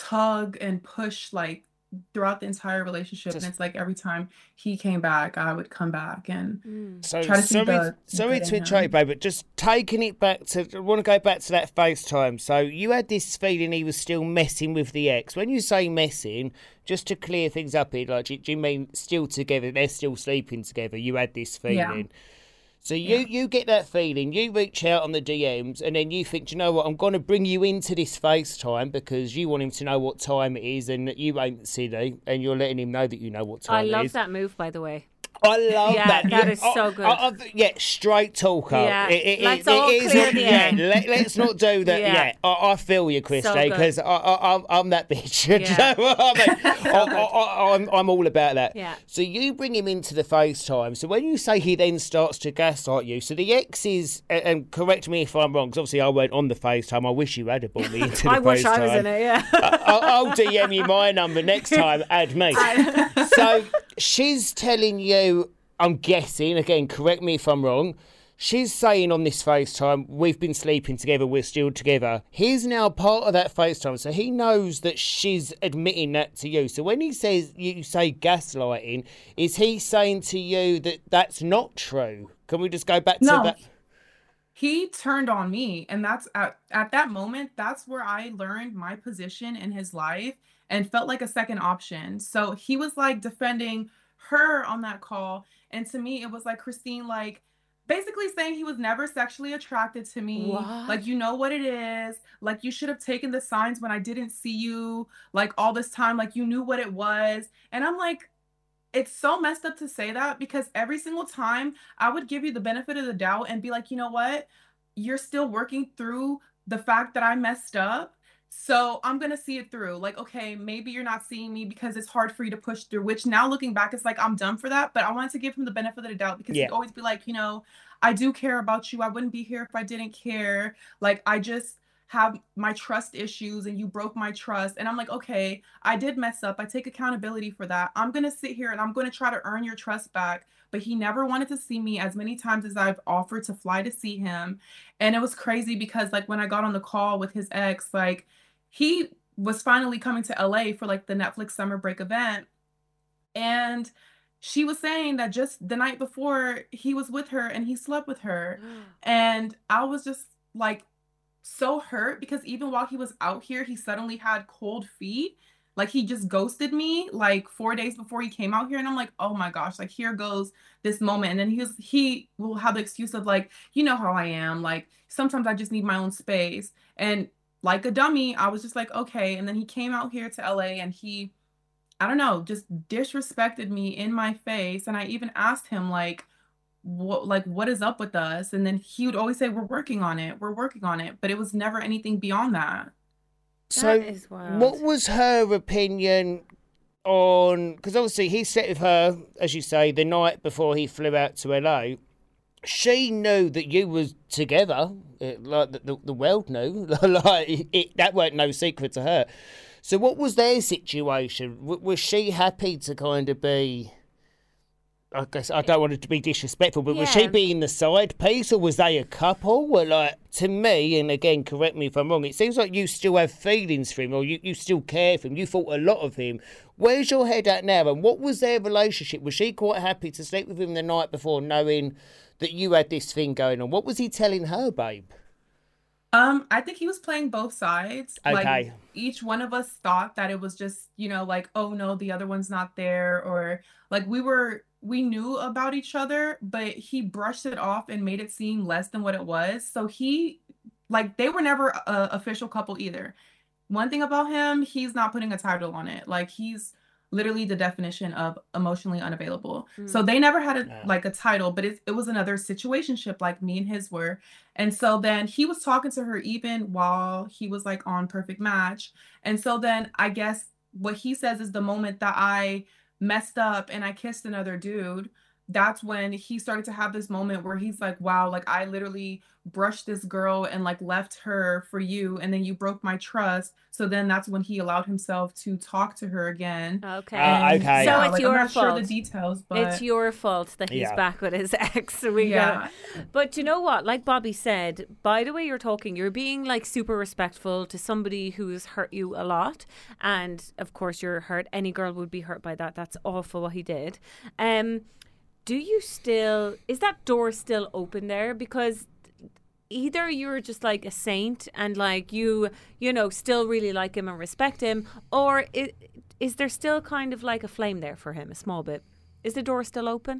tug and push, like, throughout the entire relationship. Just, and it's like every time he came back, I would come back and mm. so, try to see sorry, the sorry to interrupt you, babe, but just taking it back to, I want to go back to that FaceTime. So you had this feeling he was still messing with the ex. When you say messing, just to clear things up here, like, do you mean still together, they're still sleeping together? You had this feeling. Yeah. So you, yeah. you get that feeling, you reach out on the D Ms, and then you think, do you know what, I'm going to bring you into this FaceTime because you want him to know what time it is, and you ain't silly, and you're letting him know that you know what time I it is. I love that move, by the way. I love yeah, that. That yeah, is so good. I, I, yeah, straight talker. Yeah, it, it, let's it, all it clear is, the yeah, air. let, let's not do that. yeah, yeah. I, I feel you, Christy, because so I, I, I'm, I'm that bitch. Yeah. Do you know what I mean? so I, I, I'm, I'm all about that. Yeah. So you bring him into the FaceTime. So when you say he then starts to gaslight you, so the ex is, and correct me if I'm wrong, because obviously I went on the FaceTime. I wish you had brought me into the I FaceTime. I wish I was in it, yeah. I, I'll D M you my number next time, add me. So she's telling you, I'm guessing, again, correct me if I'm wrong, she's saying on this FaceTime, we've been sleeping together, we're still together. He's now part of that FaceTime, so he knows that she's admitting that to you. So when he says, you say gaslighting, is he saying to you that that's not true? Can we just go back no. to that? He turned on me, and that's at, at that moment, that's where I learned my position in his life and felt like a second option. So he was like defending her on that call. And to me, it was like, Christine, like, basically saying he was never sexually attracted to me. What? Like, you know what it is. Like, you should have taken the signs when I didn't see you, like, all this time. Like, you knew what it was. And I'm like, it's so messed up to say that, because every single time I would give you the benefit of the doubt and be like, you know what? You're still working through the fact that I messed up. So I'm going to see it through. Like, okay, maybe you're not seeing me because it's hard for you to push through, which now looking back, it's like, I'm done for that. But I wanted to give him the benefit of the doubt, because Yeah. he'd always be like, you know, I do care about you. I wouldn't be here if I didn't care. Like, I just have my trust issues and you broke my trust. And I'm like, okay, I did mess up. I take accountability for that. I'm going to sit here and I'm going to try to earn your trust back. But he never wanted to see me as many times as I've offered to fly to see him. And it was crazy because, like, when I got on the call with his ex, like, he was finally coming to L A for like the Netflix summer break event. And she was saying that just the night before he was with her and he slept with her. And I was just like so hurt, because even while he was out here, he suddenly had cold feet. Like, he just ghosted me like four days before he came out here. And I'm like, oh my gosh, like, here goes this moment. And then he was, he will have the excuse of like, you know how I am. Like, sometimes I just need my own space. And like a dummy, I was just like, okay. And then he came out here to L A and he, I don't know, just disrespected me in my face. And I even asked him like, what, like, what is up with us? And then he would always say, we're working on it. We're working on it. But it was never anything beyond that. So, That is wild. what was her opinion on? Because obviously he slept with her, as you say, the night before he flew out to L A. She knew that you was together, it, like the, the, the world knew. Like it, it, that weren't no secret to her. So, what was their situation? W- was she happy to kind of be? I guess I don't want it to be disrespectful, but was she Yeah. being the side piece, or was they a couple? Well, like, to me, and again, correct me if I'm wrong, it seems like you still have feelings for him, or you, you still care for him. You thought a lot of him. Where's your head at now? And what was their relationship? Was she quite happy to sleep with him the night before, knowing that you had this thing going on? What was he telling her, babe? Um, I think he was playing both sides. Okay. Like, each one of us thought that it was just, you know, like, oh no, the other one's not there, or like we were we knew about each other, but he brushed it off and made it seem less than what it was. So he, like, they were never a official couple either. One thing about him, he's not putting a title on it. Like, he's literally the definition of emotionally unavailable. Mm. So they never had a Yeah. like a title, but it, it was another situationship like me and his were. And so then he was talking to her even while he was like on Perfect Match. And so then I guess what he says is the moment that I messed up and I kissed another dude, that's when he started to have this moment where he's like, wow, like, I literally brushed this girl and like left her for you, and then you broke my trust. So then that's when he allowed himself to talk to her again. Okay. Ah, And okay. So yeah, it's like, your I'm not sure fault. the details, but It's your fault that he's Yeah. back with his ex. So we Yeah. got. But you know what? Like Bobby said, by the way you're talking, you're being like super respectful to somebody who's hurt you a lot, and of course you're hurt. Any girl would be hurt by that. That's awful what he did. Um, do you still? Is that door still open there? Because either you're just like a saint and like you, you know, still really like him and respect him, or is, is there still kind of like a flame there for him, a small bit? Is the door still open?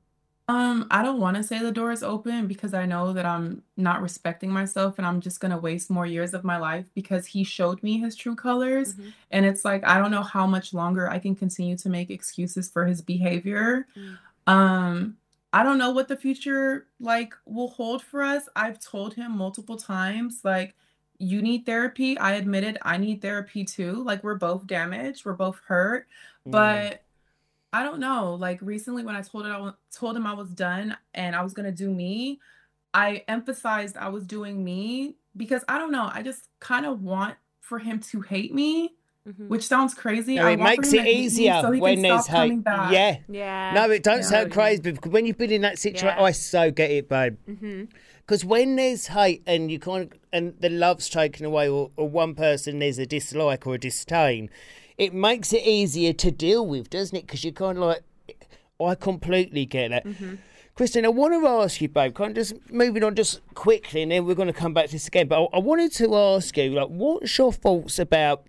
Um, I don't want to say the door is open, because I know that I'm not respecting myself and I'm just going to waste more years of my life, because he showed me his true colors. Mhm. And it's like, I don't know how much longer I can continue to make excuses for his behavior. Mm. Um, I don't know what the future like will hold for us. I've told him multiple times, like, you need therapy. I admitted I need therapy too. Like, we're both damaged, we're both hurt, Mm. but I don't know. Like, recently when I told it, I wa- told him I was done and I was gonna do me, I emphasized I was doing me, because I don't know. I just kind of want for him to hate me, Mhm. which sounds crazy. No, I it want for makes him it to hate me easier so he when can there's stop coming hate. back. Yeah. Yeah. No, it don't Yeah. sound crazy, because when you've been in that situation, Yeah. I so get it, babe. Mm-hmm. Because when there's hate and you kind of, and the love's taken away, or, or one person there's a dislike or a disdain, it makes it easier to deal with, doesn't it? Because you're kind of like, I completely get that. Mm-hmm. Christine, I want to ask you, babe, kind of just moving on just quickly, and then we're going to come back to this again. But I, I wanted to ask you, like, what's your thoughts about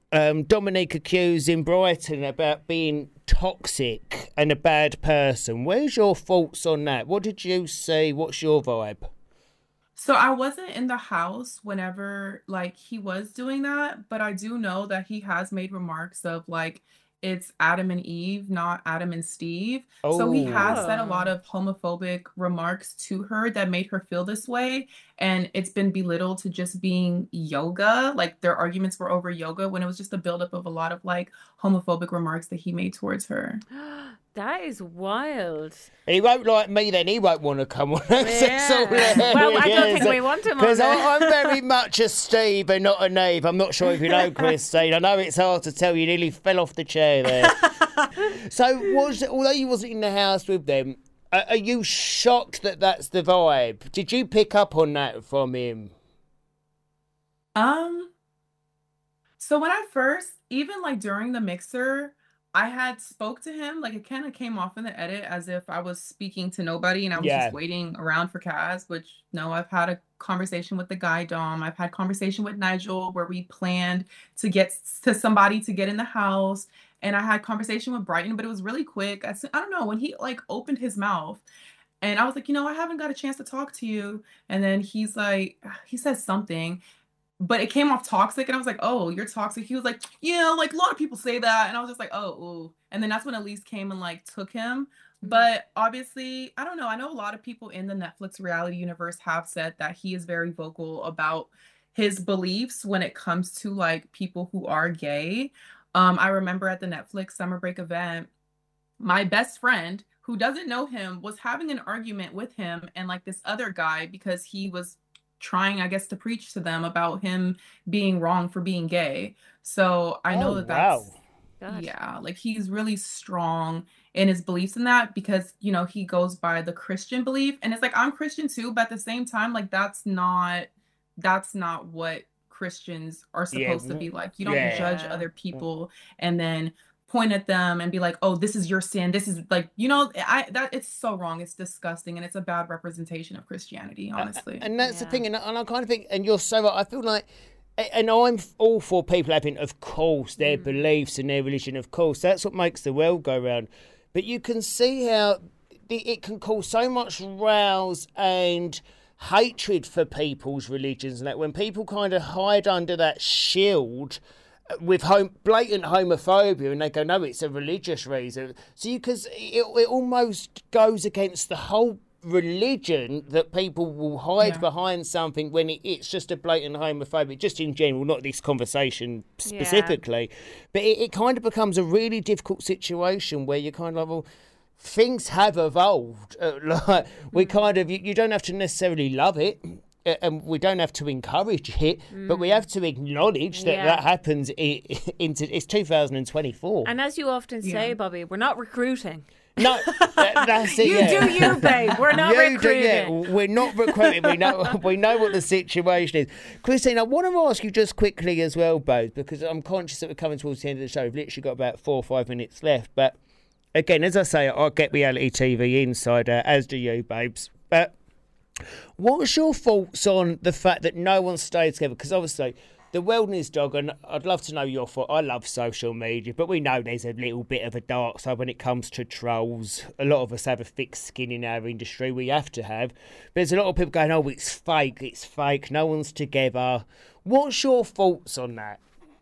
um, Dominique accusing Brighton about being toxic and a bad person. Where's your thoughts on that? What did you see? What's your vibe? So I wasn't in the house whenever like he was doing that, but I do know that he has made remarks of like it's Adam and Eve, not Adam and Steve. So he has said a lot of homophobic remarks to her that made her feel this way. And it's been belittled to just being yoga. Like their arguments were over yoga when it was just a buildup of a lot of like homophobic remarks that he made towards her. That is wild. He won't like me then. He won't want to come on. Yeah. Well, I don't think we want him on Because there. I'm very much a Steve and not a Neve. I'm not sure if you know Christine. I know it's hard to tell. You nearly fell off the chair there. So, was although you wasn't in the house with them, are, are you shocked that that's the vibe? Did you pick up on that from him? Um, so when I first, even like during the mixer, I had spoke to him, like it kind of came off in the edit as if I was speaking to nobody and I was Yeah. just waiting around for Kaz, which no, I've had a conversation with the guy Dom. I've had conversation with Nigel where we planned to get s- to somebody to get in the house. And I had conversation with Brighton, but it was really quick. I, s- I don't know, when he like opened his mouth and I was like, you know, I haven't got a chance to talk to you. And then he's like, he says something. But it came off toxic, and I was like, "Oh, you're toxic." He was like, "Yeah, like a lot of people say that," and I was just like, "Oh, ooh." And then that's when Elise came and like took him. But obviously, I don't know. I know a lot of people in the Netflix reality universe have said that he is very vocal about his beliefs when it comes to like people who are gay. Um, I remember at the Netflix summer break event, my best friend who doesn't know him was having an argument with him and like this other guy because he was trying, I guess, to preach to them about him being wrong for being gay. So I know Oh, that that's, God. yeah, like he's really strong in his beliefs in that because, you know, he goes by the Christian belief. And it's like, I'm Christian too, but at the same time, like that's not, that's not what Christians are Yeah, supposed to be like. You don't yeah. judge other people and then point at them and be like, oh, this is your sin. This is like, you know, I that it's so wrong. It's disgusting and it's a bad representation of Christianity, honestly. And that's the thing, and I, and I kind of think, and you're so right, I feel like, and I'm all for people having, of course, their beliefs and their religion, of course, that's what makes the world go round. But you can see how the, it can cause so much rows and hatred for people's religions, and that when people kind of hide under that shield with home, blatant homophobia, and they go, no, it's a religious reason. So you, because it, it almost goes against the whole religion that people will hide Yeah. behind something when it, it's just a blatant homophobia, just in general, not this conversation specifically. But it, it kind of becomes a really difficult situation where you're kind of like, well, things have evolved. Uh, like we kind of, you, you don't have to necessarily love it. uh, And we don't have to encourage it, but we have to acknowledge that Yeah. that happens. i- Into it's two thousand twenty-four. And as you often say, Bobby, we're not recruiting. No, that, that's it. You yeah. do you, babe. We're not You do, recruiting. yeah. We're not recruiting. We know we know what the situation is. Christine, I want to ask you just quickly as well, both, because I'm conscious that we're coming towards the end of the show. We've literally got about four or five minutes left. But again, as I say, I get reality T V insider, as do you, babes. But what's your thoughts on the fact that no one stayed together? Because obviously, the wellness dog, and I'd love to know your thought. I love social media, but we know there's a little bit of a dark side when it comes to trolls. A lot of us have a thick skin in our industry. We have to have. But there's a lot of people going, oh, it's fake, it's fake, no one's together. What's your thoughts on that?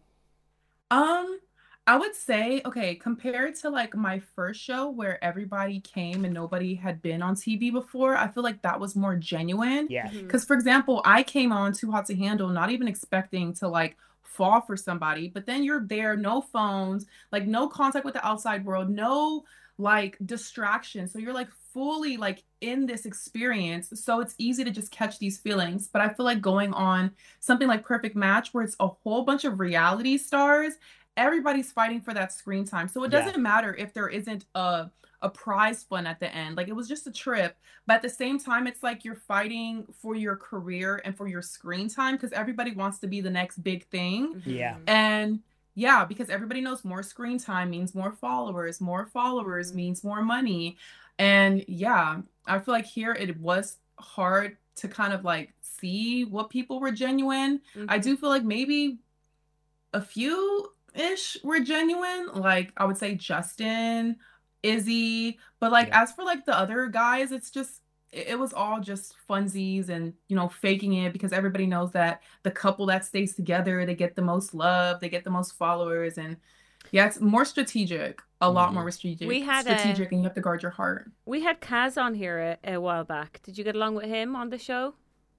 Um, I would say, okay, compared to like my first show where everybody came and nobody had been on T V before, I feel like that was more genuine. Yeah. Because, for example, I came on Too Hot to Handle, not even expecting to like fall for somebody, but then you're there, no phones, like no contact with the outside world, no like distraction. So you're like fully like in this experience. So it's easy to just catch these feelings. But I feel like going on something like Perfect Match, where it's a whole bunch of reality stars, everybody's fighting for that screen time. So it Yeah. doesn't matter if there isn't a a prize fund at the end. Like it was just a trip, but at the same time it's like you're fighting for your career and for your screen time because everybody wants to be the next big thing. Yeah. And yeah, because everybody knows more screen time means more followers, more followers means more money. And yeah, I feel like here it was hard to kind of like see what people were genuine. I do feel like maybe a few ish were genuine. Like I would say Justin, Izzy, but like as for like the other guys, it's just it it was all just funsies and you know faking it because everybody knows that the couple that stays together, they get the most love, they get the most followers, and yeah, it's more strategic, a lot more strategic. We had a- strategic, and you have to guard your heart. We had Kaz on here a, a while back. Did you get along with him on the show?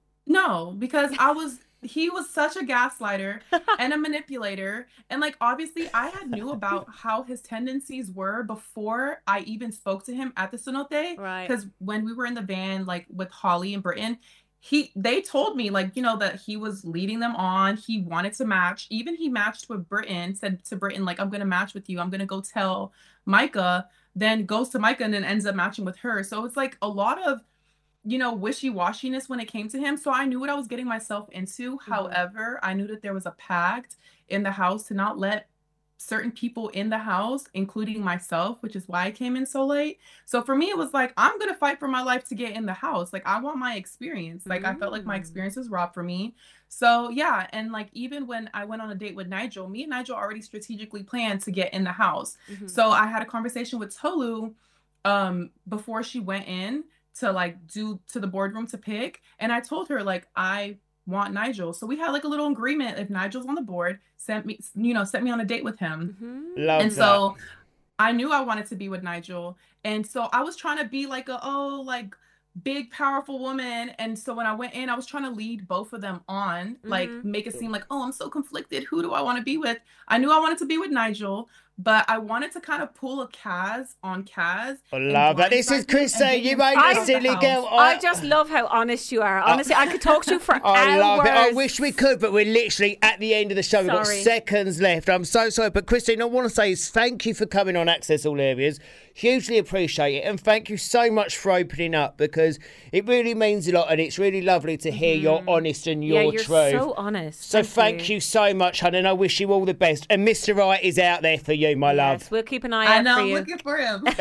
No, because I was he was such a gaslighter and a manipulator. And like obviously I had knew about how his tendencies were before I even spoke to him at the cenote. Right. Because when we were in the van, like with Holly and Britton, he they told me like, you know, that he was leading them on. He wanted to match. Even he matched with Britton, said to Britton, like, I'm gonna match with you. I'm gonna go tell Micah, then goes to Micah and then ends up matching with her. So it's like a lot of you know, wishy-washiness when it came to him. So I knew what I was getting myself into. Mm-hmm. However, I knew that there was a pact in the house to not let certain people in the house, including myself, which is why I came in so late. So for me, it was like, I'm going to fight for my life to get in the house. Like, I want my experience. Like, I felt like my experience was robbed from me. So yeah. And like, even when I went on a date with Nigel, me and Nigel already strategically planned to get in the house. Mhm. So I had a conversation with Tolu um, before she went in to like do to the boardroom to pick. And I told her like, I want Nigel. So we had like a little agreement. If Nigel's on the board, sent me, you know, set me on a date with him. Love and that. so I knew I wanted to be with Nigel. And so I was trying to be like a, oh, like big, powerful woman. And so when I went in, I was trying to lead both of them on, like Mhm. make it seem like, oh, I'm so conflicted. Who do I want to be with? I knew I wanted to be with Nigel, but I wanted to kind of pull a Kaz on Kaz. I and love that. This is blindside him Chrissy. and You get him ain't out a of the silly house. girl. I just love how honest you are. Honestly, I could talk to you for I hours. love it. I wish we could, but we're literally at the end of the show. We've got Sorry. seconds left. I'm so sorry. But Christine, I want to say is thank you for coming on Access All Areas. Hugely appreciate it. And thank you so much for opening up because it really means a lot and it's really lovely to hear your honest and your yeah, you're truth. so honest. So thank you. so much, hon, and I wish you all the best. And Mister Right is out there for you, my love. Yes, we'll keep an eye I out know, for I'm you. looking for him. Me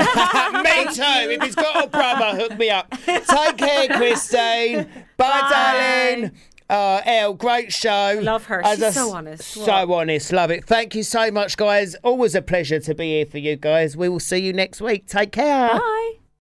too. If he's got a brother, hook me up. Take care, Christine. Bye, Bye. darling. Uh, Elle, great show. Love her. As She's I so s- honest. So honest. Love it. Thank you so much, guys. Always a pleasure to be here for you guys. We will see you next week. Take care. Bye.